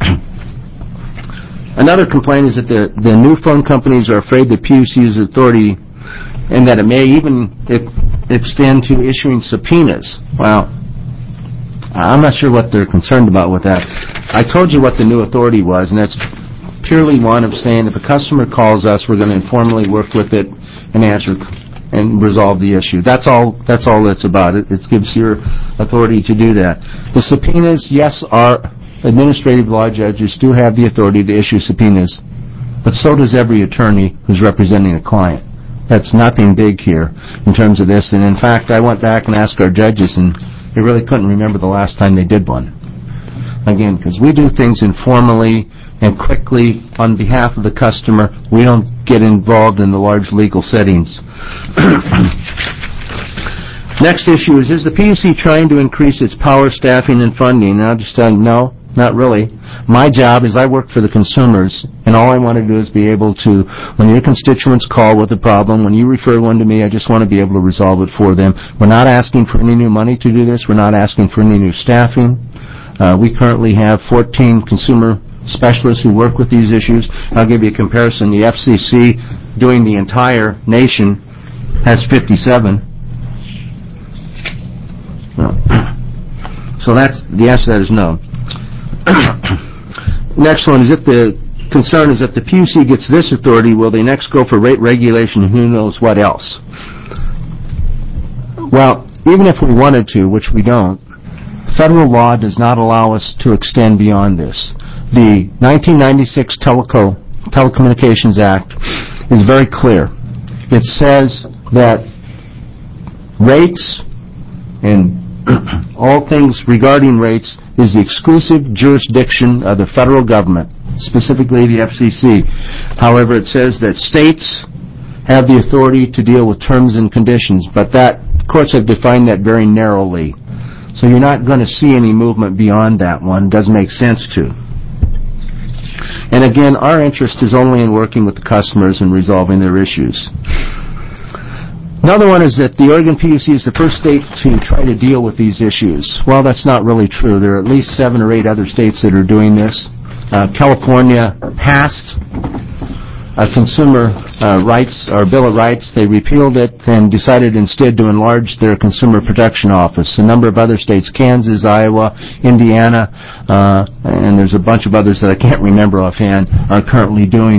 Another complaint is that the new phone companies are afraid that PUC's authority and that it may even extend to issuing subpoenas. Well, I'm not sure what they're concerned about with that. I told you what the new authority was, and that's purely one of saying if a customer calls us, we're going to informally work with it and answer and resolve the issue. That's all that's about it. It gives your authority to do that. The subpoenas, yes, are administrative law judges do have the authority to issue subpoenas, but so does every attorney who's representing a client. That's nothing big here in terms of this. And in fact, I went back and asked our judges, and they really couldn't remember the last time they did one. Again, because we do things informally and quickly on behalf of the customer. We don't get involved in the large legal settings. Next issue is the PUC trying to increase its power, staffing, and funding? And I'll just tell you, no, not really. My job is I work for the consumers, and all I want to do is be able to, when your constituents call with a problem, when you refer one to me, I just want to be able to resolve it for them. We're not asking for any new money to do this. We're not asking for any new staffing. We currently have 14 consumer specialists who work with these issues. I'll give you a comparison. The FCC, doing the entire nation, has 57. No. So that's the answer to that is no. Next one is if the concern is if the PUC gets this authority, will they next go for rate regulation and who knows what else? Well, even if we wanted to, which we don't, federal law does not allow us to extend beyond this. The 1996 Telecommunications Act is very clear. It says that rates and all things regarding rates is the exclusive jurisdiction of the federal government, specifically the FCC. However, it says that states have the authority to deal with terms and conditions, but that courts have defined that very narrowly. So you're not going to see any movement beyond that one. It doesn't make sense to. And again, our interest is only in working with the customers and resolving their issues. Another one is that the Oregon PUC is the first state to try to deal with these issues. Well, that's not really true. There are at least 7 or 8 other states that are doing this. California passed a consumer rights or Bill of Rights. They repealed it and decided instead to enlarge their Consumer Protection Office. A number of other states, Kansas, Iowa, Indiana, and there's a bunch of others that I can't remember offhand, are currently doing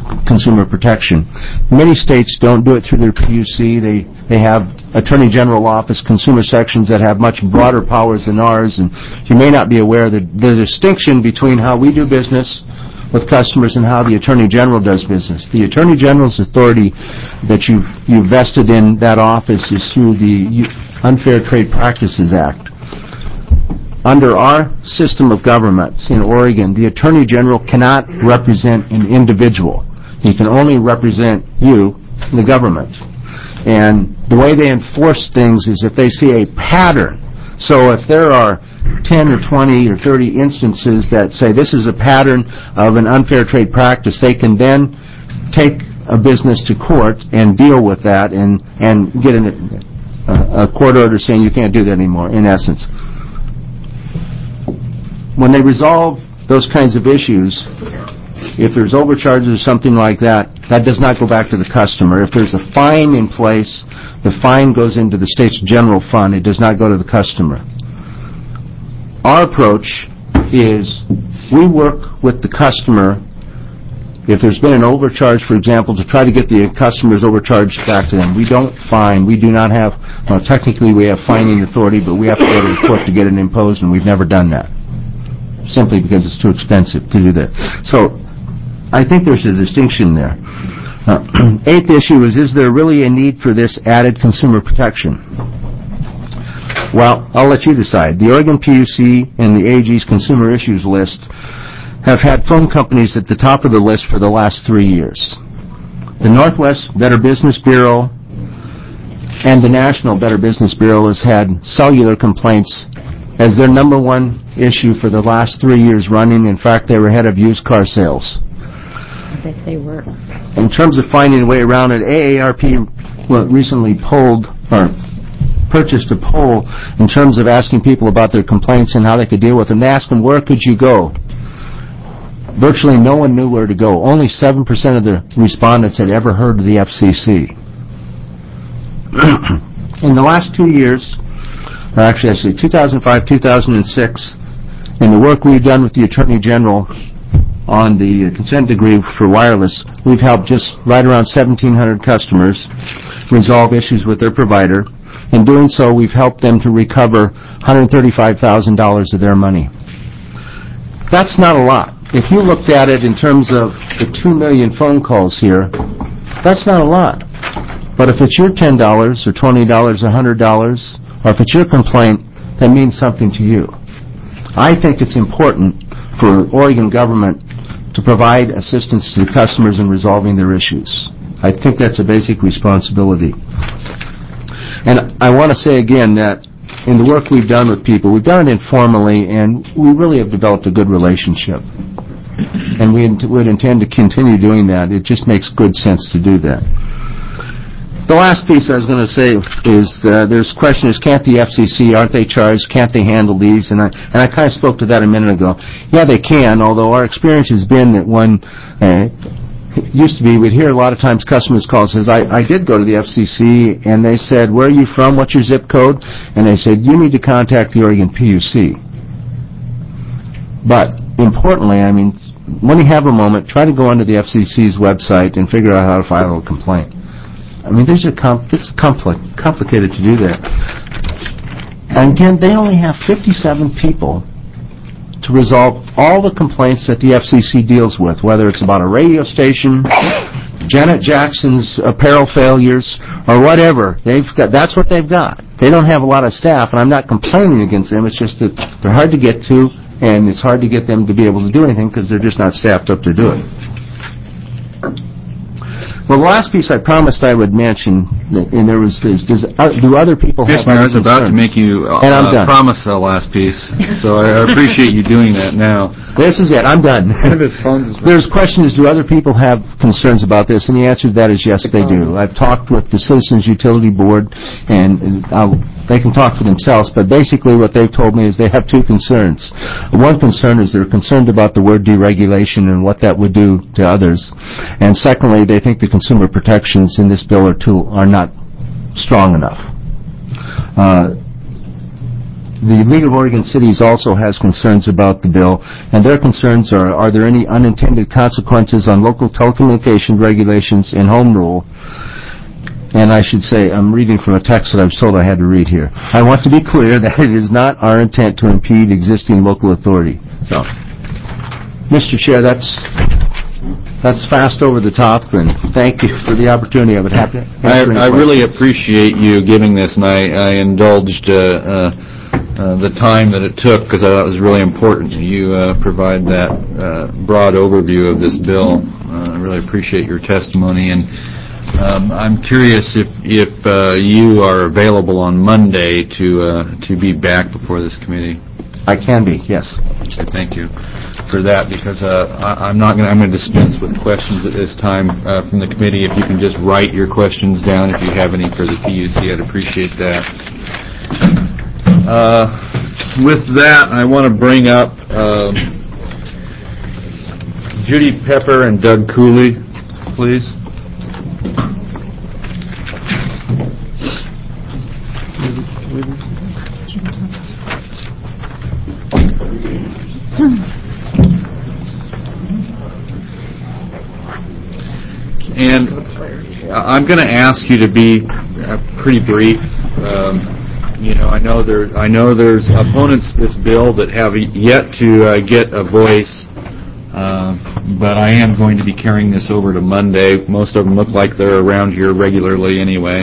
consumer protection. Many states don't do it through their PUC. They have Attorney General Office consumer sections that have much broader powers than ours, and you may not be aware that the distinction between how we do business with customers and how the Attorney General does business. The Attorney General's authority that you've vested in that office is through the Unfair Trade Practices Act. Under our system of government in Oregon, the Attorney General cannot represent an individual. He can only represent you, the government. And the way they enforce things is if they see a pattern. So if there are 10 or 20 or 30 instances that say this is a pattern of an unfair trade practice, they can then take a business to court and deal with that and get a court order saying you can't do that anymore, in essence. When they resolve those kinds of issues, if there's overcharges or something like that, that does not go back to the customer. If there's a fine in place, the fine goes into the state's general fund. It does not go to the customer. Our approach is we work with the customer. If there's been an overcharge, for example, to try to get the customer's overcharge back to them. We don't fine. We do not have, well, technically we have fining authority, but we have to go to the court to get it imposed, and we've never done that, simply because it's too expensive to do that. So I think there's a distinction there. Eighth issue is there really a need for this added consumer protection? Well, I'll let you decide. The Oregon PUC and the AG's consumer issues list have had phone companies at the top of the list for the last 3 years. The Northwest Better Business Bureau and the National Better Business Bureau has had cellular complaints as their number one issue for the last 3 years running. In fact, they were ahead of used car sales. I bet they were. In terms of finding a way around it, AARP recently purchased a poll in terms of asking people about their complaints and how they could deal with them. They asked them, where could you go? Virtually no one knew where to go. Only 7% of the respondents had ever heard of the FCC. In the last 2 years, or actually I say 2005, 2006, in the work we've done with the Attorney General on the consent decree for wireless, we've helped just right around 1,700 customers resolve issues with their provider. In doing so, we've helped them to recover $135,000 of their money. That's not a lot. If you looked at it in terms of the 2 million phone calls here, that's not a lot. But if it's your $10 or $20 or $100, or if it's your complaint, that means something to you. I think it's important for Oregon government to provide assistance to the customers in resolving their issues. I think that's a basic responsibility. And I want to say again that in the work we've done with people, we've done it informally, and we really have developed a good relationship. And we would intend to continue doing that. It just makes good sense to do that. The last piece I was going to say is there's question is, can't the FCC, aren't they charged, can't they handle these? And I kind of spoke to that a minute ago. Yeah, they can, although our experience has been that when used to be, we'd hear a lot of times customers call and says, I did go to the FCC, and they said, where are you from, what's your zip code? And they said, you need to contact the Oregon PUC. But importantly, I mean, when you have a moment, try to go onto the FCC's website and figure out how to file a complaint. I mean, it's complicated to do that. And again, they only have 57 people to resolve all the complaints that the FCC deals with, whether it's about a radio station, Janet Jackson's apparel failures, or whatever. That's what they've got. They don't have a lot of staff, and I'm not complaining against them. It's just that they're hard to get to, and it's hard to get them to be able to do anything because they're just not staffed up to do it. Well, the last piece I promised I would mention, and there was this, do other people have... Yes, Mayor, I was about to make you promise the last piece, so I appreciate you doing that now. This is it. I'm done. There's questions, do other people have concerns about this? And the answer to that is yes, they do. I've talked with the Citizens Utility Board, and they can talk for themselves, but basically what they've told me is they have two concerns. One concern is they're concerned about the word deregulation and what that would do to others. And secondly, they think the consumer protections in this bill are not strong enough. the League of Oregon Cities also has concerns about the bill, and their concerns are there any unintended consequences on local telecommunication regulations and home rule? And I should say, I'm reading from a text that I was told I had to read here. I want to be clear that it is not our intent to impede existing local authority. So, Mr. Chair, that's fast over the top, and thank you for the opportunity. I would have to answer any I really questions. appreciate you giving this, and I indulged the time that it took because I thought it was really important. You provide that broad overview of this bill. I really appreciate your testimony, and I'm curious if you are available on Monday to be back before this committee. I can be, yes. Okay, thank you for that, because I'm going to dispense with questions at this time from the committee. If you can just write your questions down if you have any for the PUC, I'd appreciate that. With that, I want to bring up Judy Pepper and Doug Cooley, please. And I'm going to ask you to be pretty brief. I know there's opponents to this bill that have yet to get a voice, but I am going to be carrying this over to Monday. Most of them look like they're around here regularly anyway.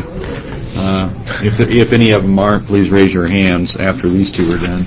If any of them aren't, please raise your hands after these two are done.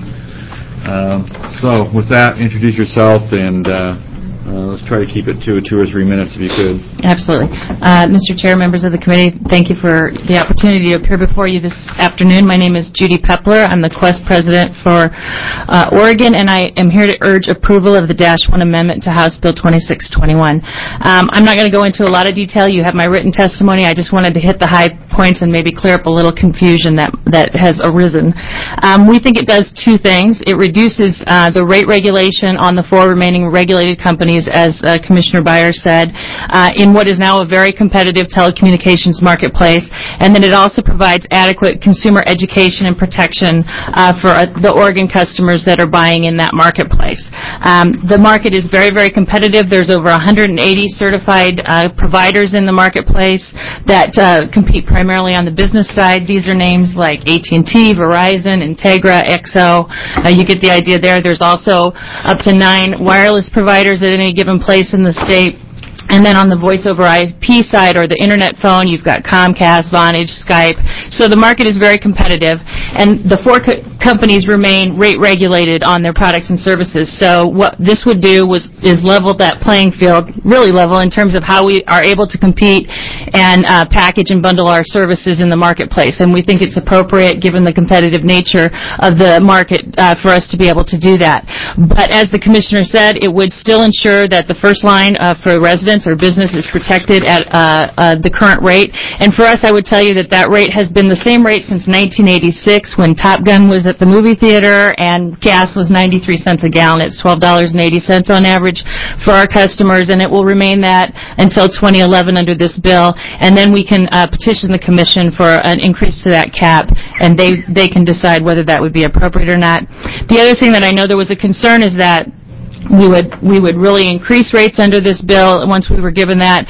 So with that, introduce yourself, and let's try to keep it to 2 or 3 minutes if you could. Absolutely. Mr. Chair, members of the committee, thank you for the opportunity to appear before you this afternoon. My name is Judy Pepler. I'm the Quest president for Oregon, and I am here to urge approval of the Dash 1 amendment to House Bill 2621. I'm not going to go into a lot of detail. You have my written testimony. I just wanted to hit the high points and maybe clear up a little confusion that has arisen. We think it does two things. It reduces the rate regulation on the 4 remaining regulated companies, as Commissioner Byers said, in what is now a very competitive telecommunications marketplace, and then it also provides adequate consumer education and protection for the Oregon customers that are buying in that marketplace. The market is very, very competitive. There's over 180 certified providers in the marketplace that compete primarily on the business side. These are names like AT&T, Verizon, Integra, XO. You get the idea there. There's also up to 9 wireless providers at any given place in the state. And then on the voice over IP side, or the internet phone, you've got Comcast, Vonage, Skype. So the market is very competitive, and the 4 companies remain rate regulated on their products and services. So what this would do is level that playing field, really level in terms of how we are able to compete and package and bundle our services in the marketplace. And we think it's appropriate, given the competitive nature of the market, for us to be able to do that. But as the Commissioner said, it would still ensure that the first line for residents or business is protected at the current rate. And for us, I would tell you that rate has been the same rate since 1986, when Top Gun was at the movie theater and gas was 93 cents a gallon. It's $12.80 on average for our customers, and it will remain that until 2011 under this bill. And then we can petition the Commission for an increase to that cap, and they can decide whether that would be appropriate or not. The other thing that I know there was a concern is that we would really increase rates under this bill once we were given that.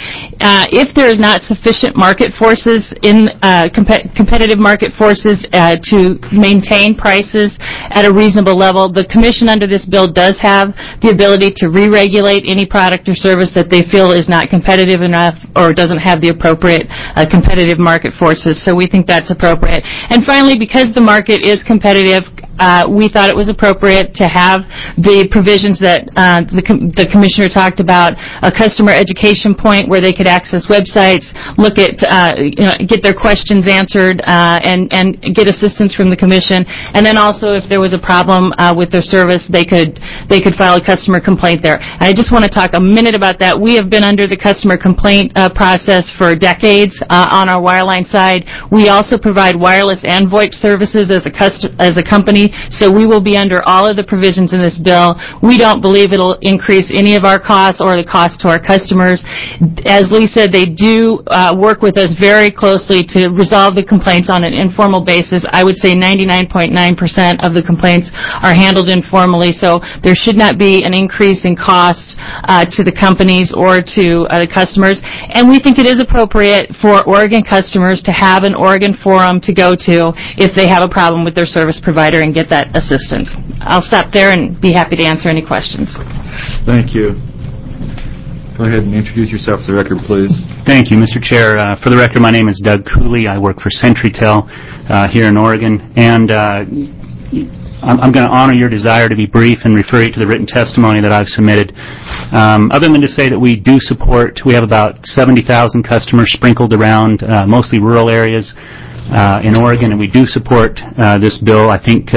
If there is not sufficient market forces in competitive market forces to maintain prices at a reasonable level, the Commission under this bill does have the ability to re-regulate any product or service that they feel is not competitive enough or doesn't have the appropriate competitive market forces. So we think that's appropriate. And finally, because the market is competitive, we thought it was appropriate to have the provisions that the Commissioner talked about, a customer education point where they could access websites, look at, get their questions answered, and get assistance from the Commission. And then also, if there was a problem with their service, they could file a customer complaint there. And I just want to talk a minute about that. We have been under the customer complaint process for decades on our wireline side. We also provide wireless and VoIP services as a company company, so we will be under all of the provisions in this bill. We don't believe it'll increase any of our costs or the cost to our customers. As Lee said, they do work with us very closely to resolve the complaints on an informal basis. I would say 99.9% of the complaints are handled informally, so there should not be an increase in costs to the companies or to the customers. And we think it is appropriate for Oregon customers to have an Oregon forum to go to if they have a problem with their service provider and get that assistance. I'll stop there and be happy to answer any questions. Thank you. Go ahead and introduce yourself to the record, please. Thank you, Mr. Chair. For the record, my name is Doug Cooley. I work for CenturyTel here in Oregon, and I'm going to honor your desire to be brief and refer you to the written testimony that I've submitted. Other than to say that we do support, we have about 70,000 customers sprinkled around mostly rural areas in Oregon, and we do support this bill. I think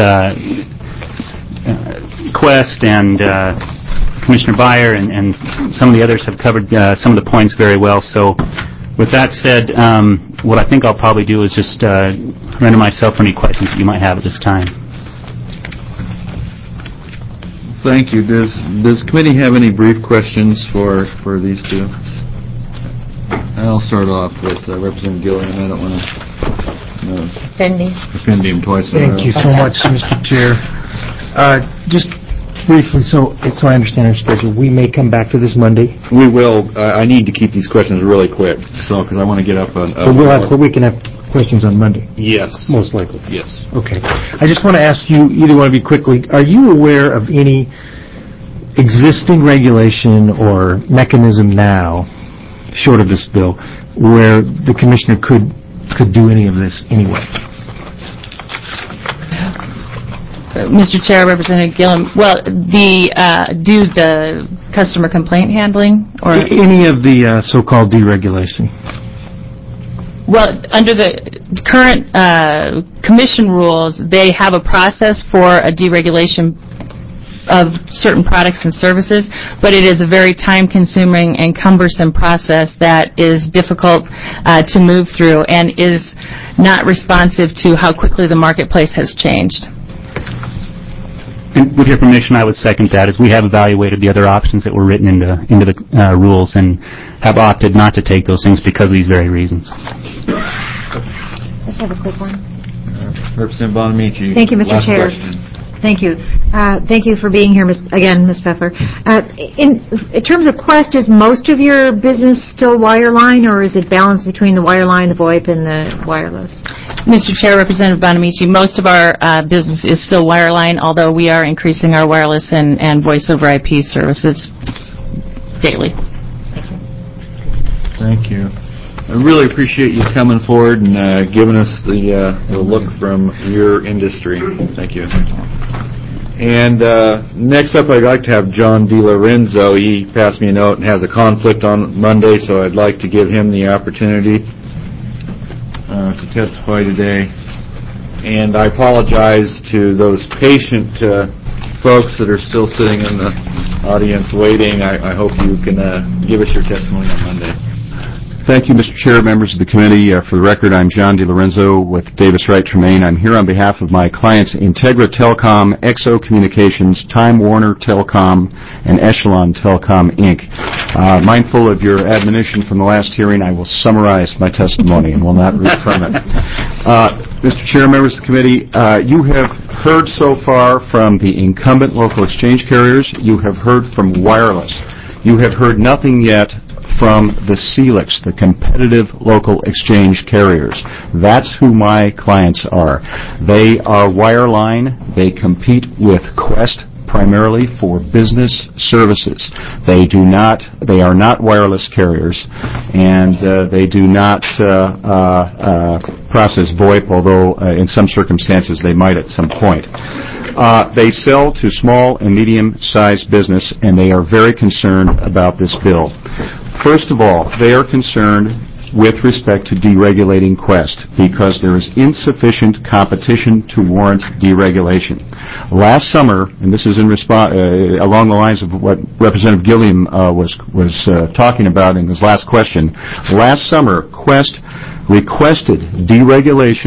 Quest and Commissioner Beyer and some of the others have covered some of the points very well. So with that said, what I think I'll probably do is just render myself for any questions that you might have at this time. Thank you. Does committee have any brief questions for these two? I'll start off with Representative Gilliam. I don't want to offend him twice in a row. Thank you so much, Mr. Chair. Just briefly, so I understand our schedule, we may come back to this Monday. We will. I need to keep these questions really quick, because I want to get up on. But we can have questions on Monday. Yes. Most likely. Yes. Okay. I just want to ask you, either one of you quickly, are you aware of any existing regulation or mechanism now, short of this bill, where the commissioner could do any of this anyway? Mr. Chair, Representative Gillum, well, do the customer complaint handling? Or any of the so-called deregulation? Well, under the current commission rules, they have a process for a deregulation of certain products and services, but it is a very time-consuming and cumbersome process that is difficult to move through and is not responsive to how quickly the marketplace has changed. And with your permission, I would second that, as we have evaluated the other options that were written into the rules and have opted not to take those things because of these very reasons. I just have a quick one. Representative Bonamici. Thank you, Mr. Chair. Question. Thank you. Thank you for being here, Ms. Pfeffer. In terms of Quest, is most of your business still wireline, or is it balanced between the wireline, the VoIP, and the wireless? Mr. Chair, Representative Bonamici, most of our business is still wireline, although we are increasing our wireless and voice over IP services daily. Thank you. I really appreciate you coming forward and giving us the look from your industry. Thank you. And next up, I'd like to have John DiLorenzo. He passed me a note and has a conflict on Monday, so I'd like to give him the opportunity to testify today. And I apologize to those patient folks that are still sitting in the audience waiting. I hope you can give us your testimony on Monday. Thank you, Mr. Chair, members of the committee. For the record, I'm John DiLorenzo with Davis Wright Tremaine. I'm here on behalf of my clients Integra Telecom, XO Communications, Time Warner Telecom, and Echelon Telecom, Inc. Mindful of your admonition from the last hearing, I will summarize my testimony and will not read from it. Mr. Chair, members of the committee, you have heard so far from the incumbent local exchange carriers. You have heard from wireless. You have heard nothing yet from the CLECs, the competitive local exchange carriers. That's who my clients are. They are wireline. They compete with Quest primarily for business services. They are not wireless carriers, and they do not process VoIP, although in some circumstances they might at some point. They sell to small and medium-sized business, and they are very concerned about this bill. First of all, they are concerned with respect to deregulating Quest because there is insufficient competition to warrant deregulation. Last summer, and this is in response along the lines of what Representative Gilliam was talking about in his last question, last summer Quest requested deregulation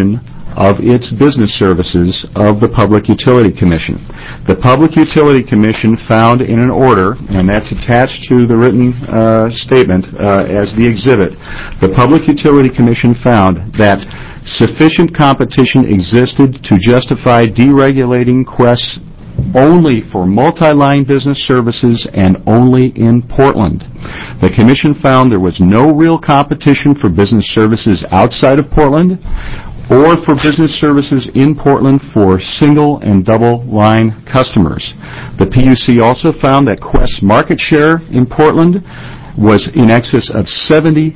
of its business services of the Public Utility Commission. The Public Utility Commission found in an order, and that's attached to the written statement as the exhibit, the Public Utility Commission found that sufficient competition existed to justify deregulating Quest only for multi-line business services and only in Portland. The Commission found there was no real competition for business services outside of Portland or for business services in Portland for single and double line customers. The PUC also found that Quest's market share in Portland was in excess of 76%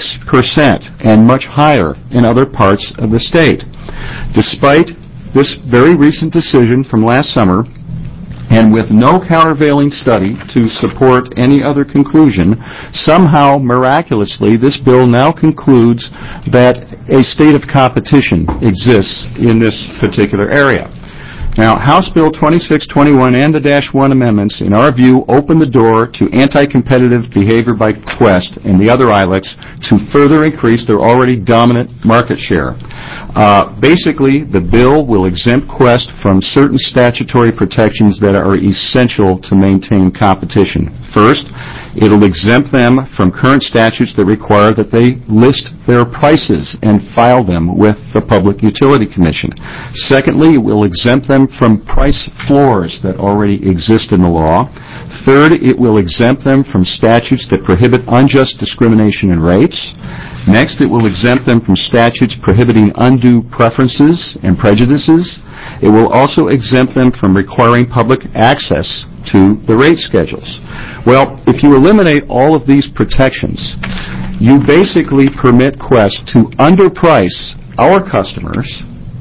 and much higher in other parts of the state. Despite this very recent decision from last summer, and with no countervailing study to support any other conclusion, somehow, miraculously, this bill now concludes that a state of competition exists in this particular area. Now, House Bill 2621 and the -1 amendments, in our view, open the door to anti-competitive behavior by Quest and the other ILECs to further increase their already dominant market share. Basically, the bill will exempt Quest from certain statutory protections that are essential to maintain competition. First, it'll exempt them from current statutes that require that they list their prices and file them with the Public Utility Commission. Secondly, it will exempt them from price floors that already exist in the law. Third, it will exempt them from statutes that prohibit unjust discrimination in rates. Next, it will exempt them from statutes prohibiting undue preferences and prejudices. It will also exempt them from requiring public access to the rate schedules. Well, if you eliminate all of these protections, you basically permit Quest to underprice our customers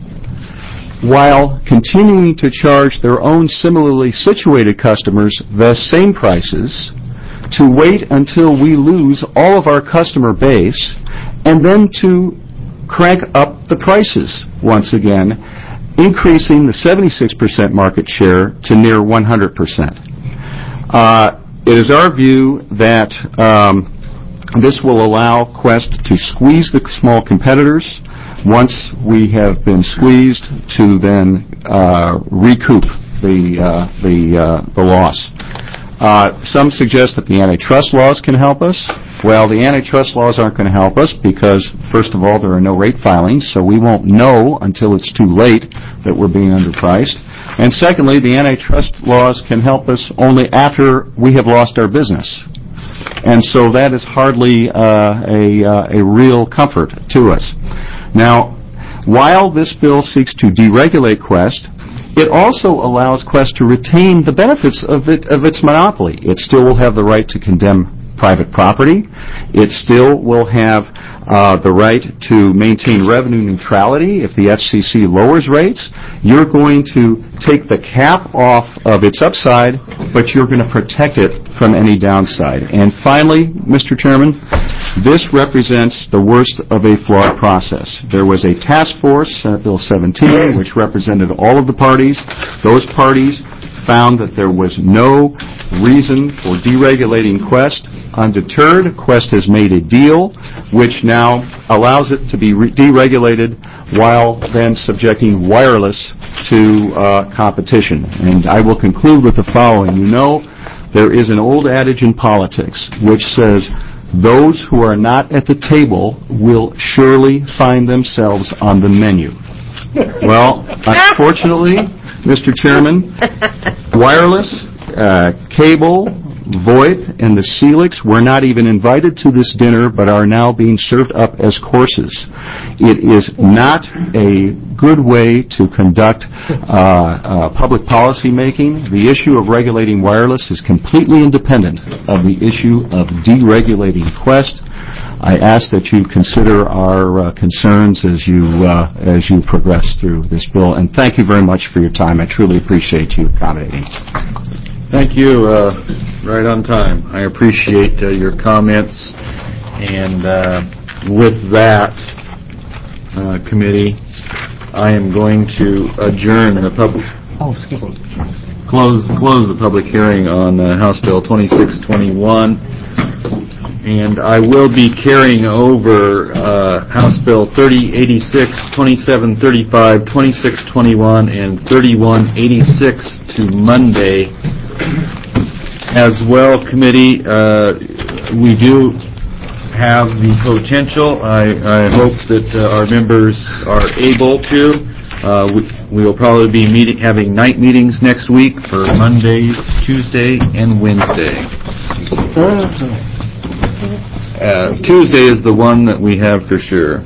while continuing to charge their own similarly situated customers the same prices, to wait until we lose all of our customer base, and then to crank up the prices once again, increasing the 76% market share to near 100%. It is our view that this will allow Quest to squeeze the small competitors. Once we have been squeezed, to then recoup the loss. Some suggest that the antitrust laws can help us. Well, the antitrust laws aren't going to help us because, first of all, there are no rate filings, so we won't know until it's too late that we're being underpriced. And secondly, the antitrust laws can help us only after we have lost our business. And so that is hardly a real comfort to us. Now, while this bill seeks to deregulate Quest, it also allows Quest to retain the benefits of its monopoly. It still will have the right to condemn private property. It still will have the right to maintain revenue neutrality if the FCC lowers rates. You're going to take the cap off of its upside, but you're going to protect it from any downside. And finally, Mr. Chairman, this represents the worst of a flawed process. There was a task force, Senate Bill 17, which represented all of the parties. Those parties found that there was no reason for deregulating Quest. Undeterred, Quest has made a deal which now allows it to be deregulated while then subjecting wireless to competition. And I will conclude with the following. You know, there is an old adage in politics which says, those who are not at the table will surely find themselves on the menu. Well, unfortunately, Mr. Chairman, wireless, cable, VoIP, and the CLECs were not even invited to this dinner, but are now being served up as courses. It is not a good way to conduct public policy making. The issue of regulating wireless is completely independent of the issue of deregulating Quest. I ask that you consider our concerns as you progress through this bill, and thank you very much for your time. I truly appreciate you accommodating. Thank you. Right on time. I appreciate your comments, and with that, committee, I am going to adjourn the public. Close the public hearing on House Bill 2621. And I will be carrying over House Bill 3086, 2735, 2621, and 3186 to Monday. As well, committee, we do have the potential. I hope that our members are able to. We will probably be having night meetings next week for Monday, Tuesday, and Wednesday. Tuesday is the one that we have for sure.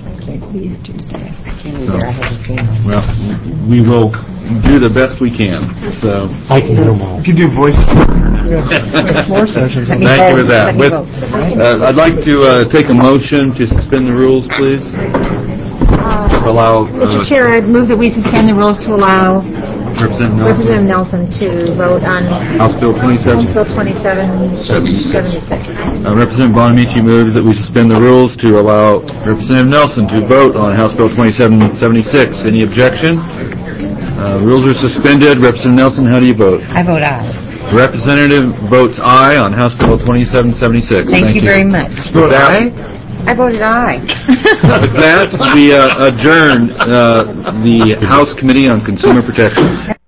Well, we will do the best we can. So I can do them all. You can do voice. More sessions. Thank you for that. I'd like to take a motion to suspend the rules, please. Allow Mr. Chair, I move that we suspend the rules to allow Representative Nelson to vote on House Bill 27. Bill 2776. Representative Bonamici moves that we suspend the rules to allow Representative Nelson to vote on House Bill 2776. Any objection? Rules are suspended. Representative Nelson, how do you vote? I vote aye. Representative votes aye on House Bill 2776. Thank you very much. Vote aye? I voted aye. With that, we adjourn the House Committee on Consumer Protection.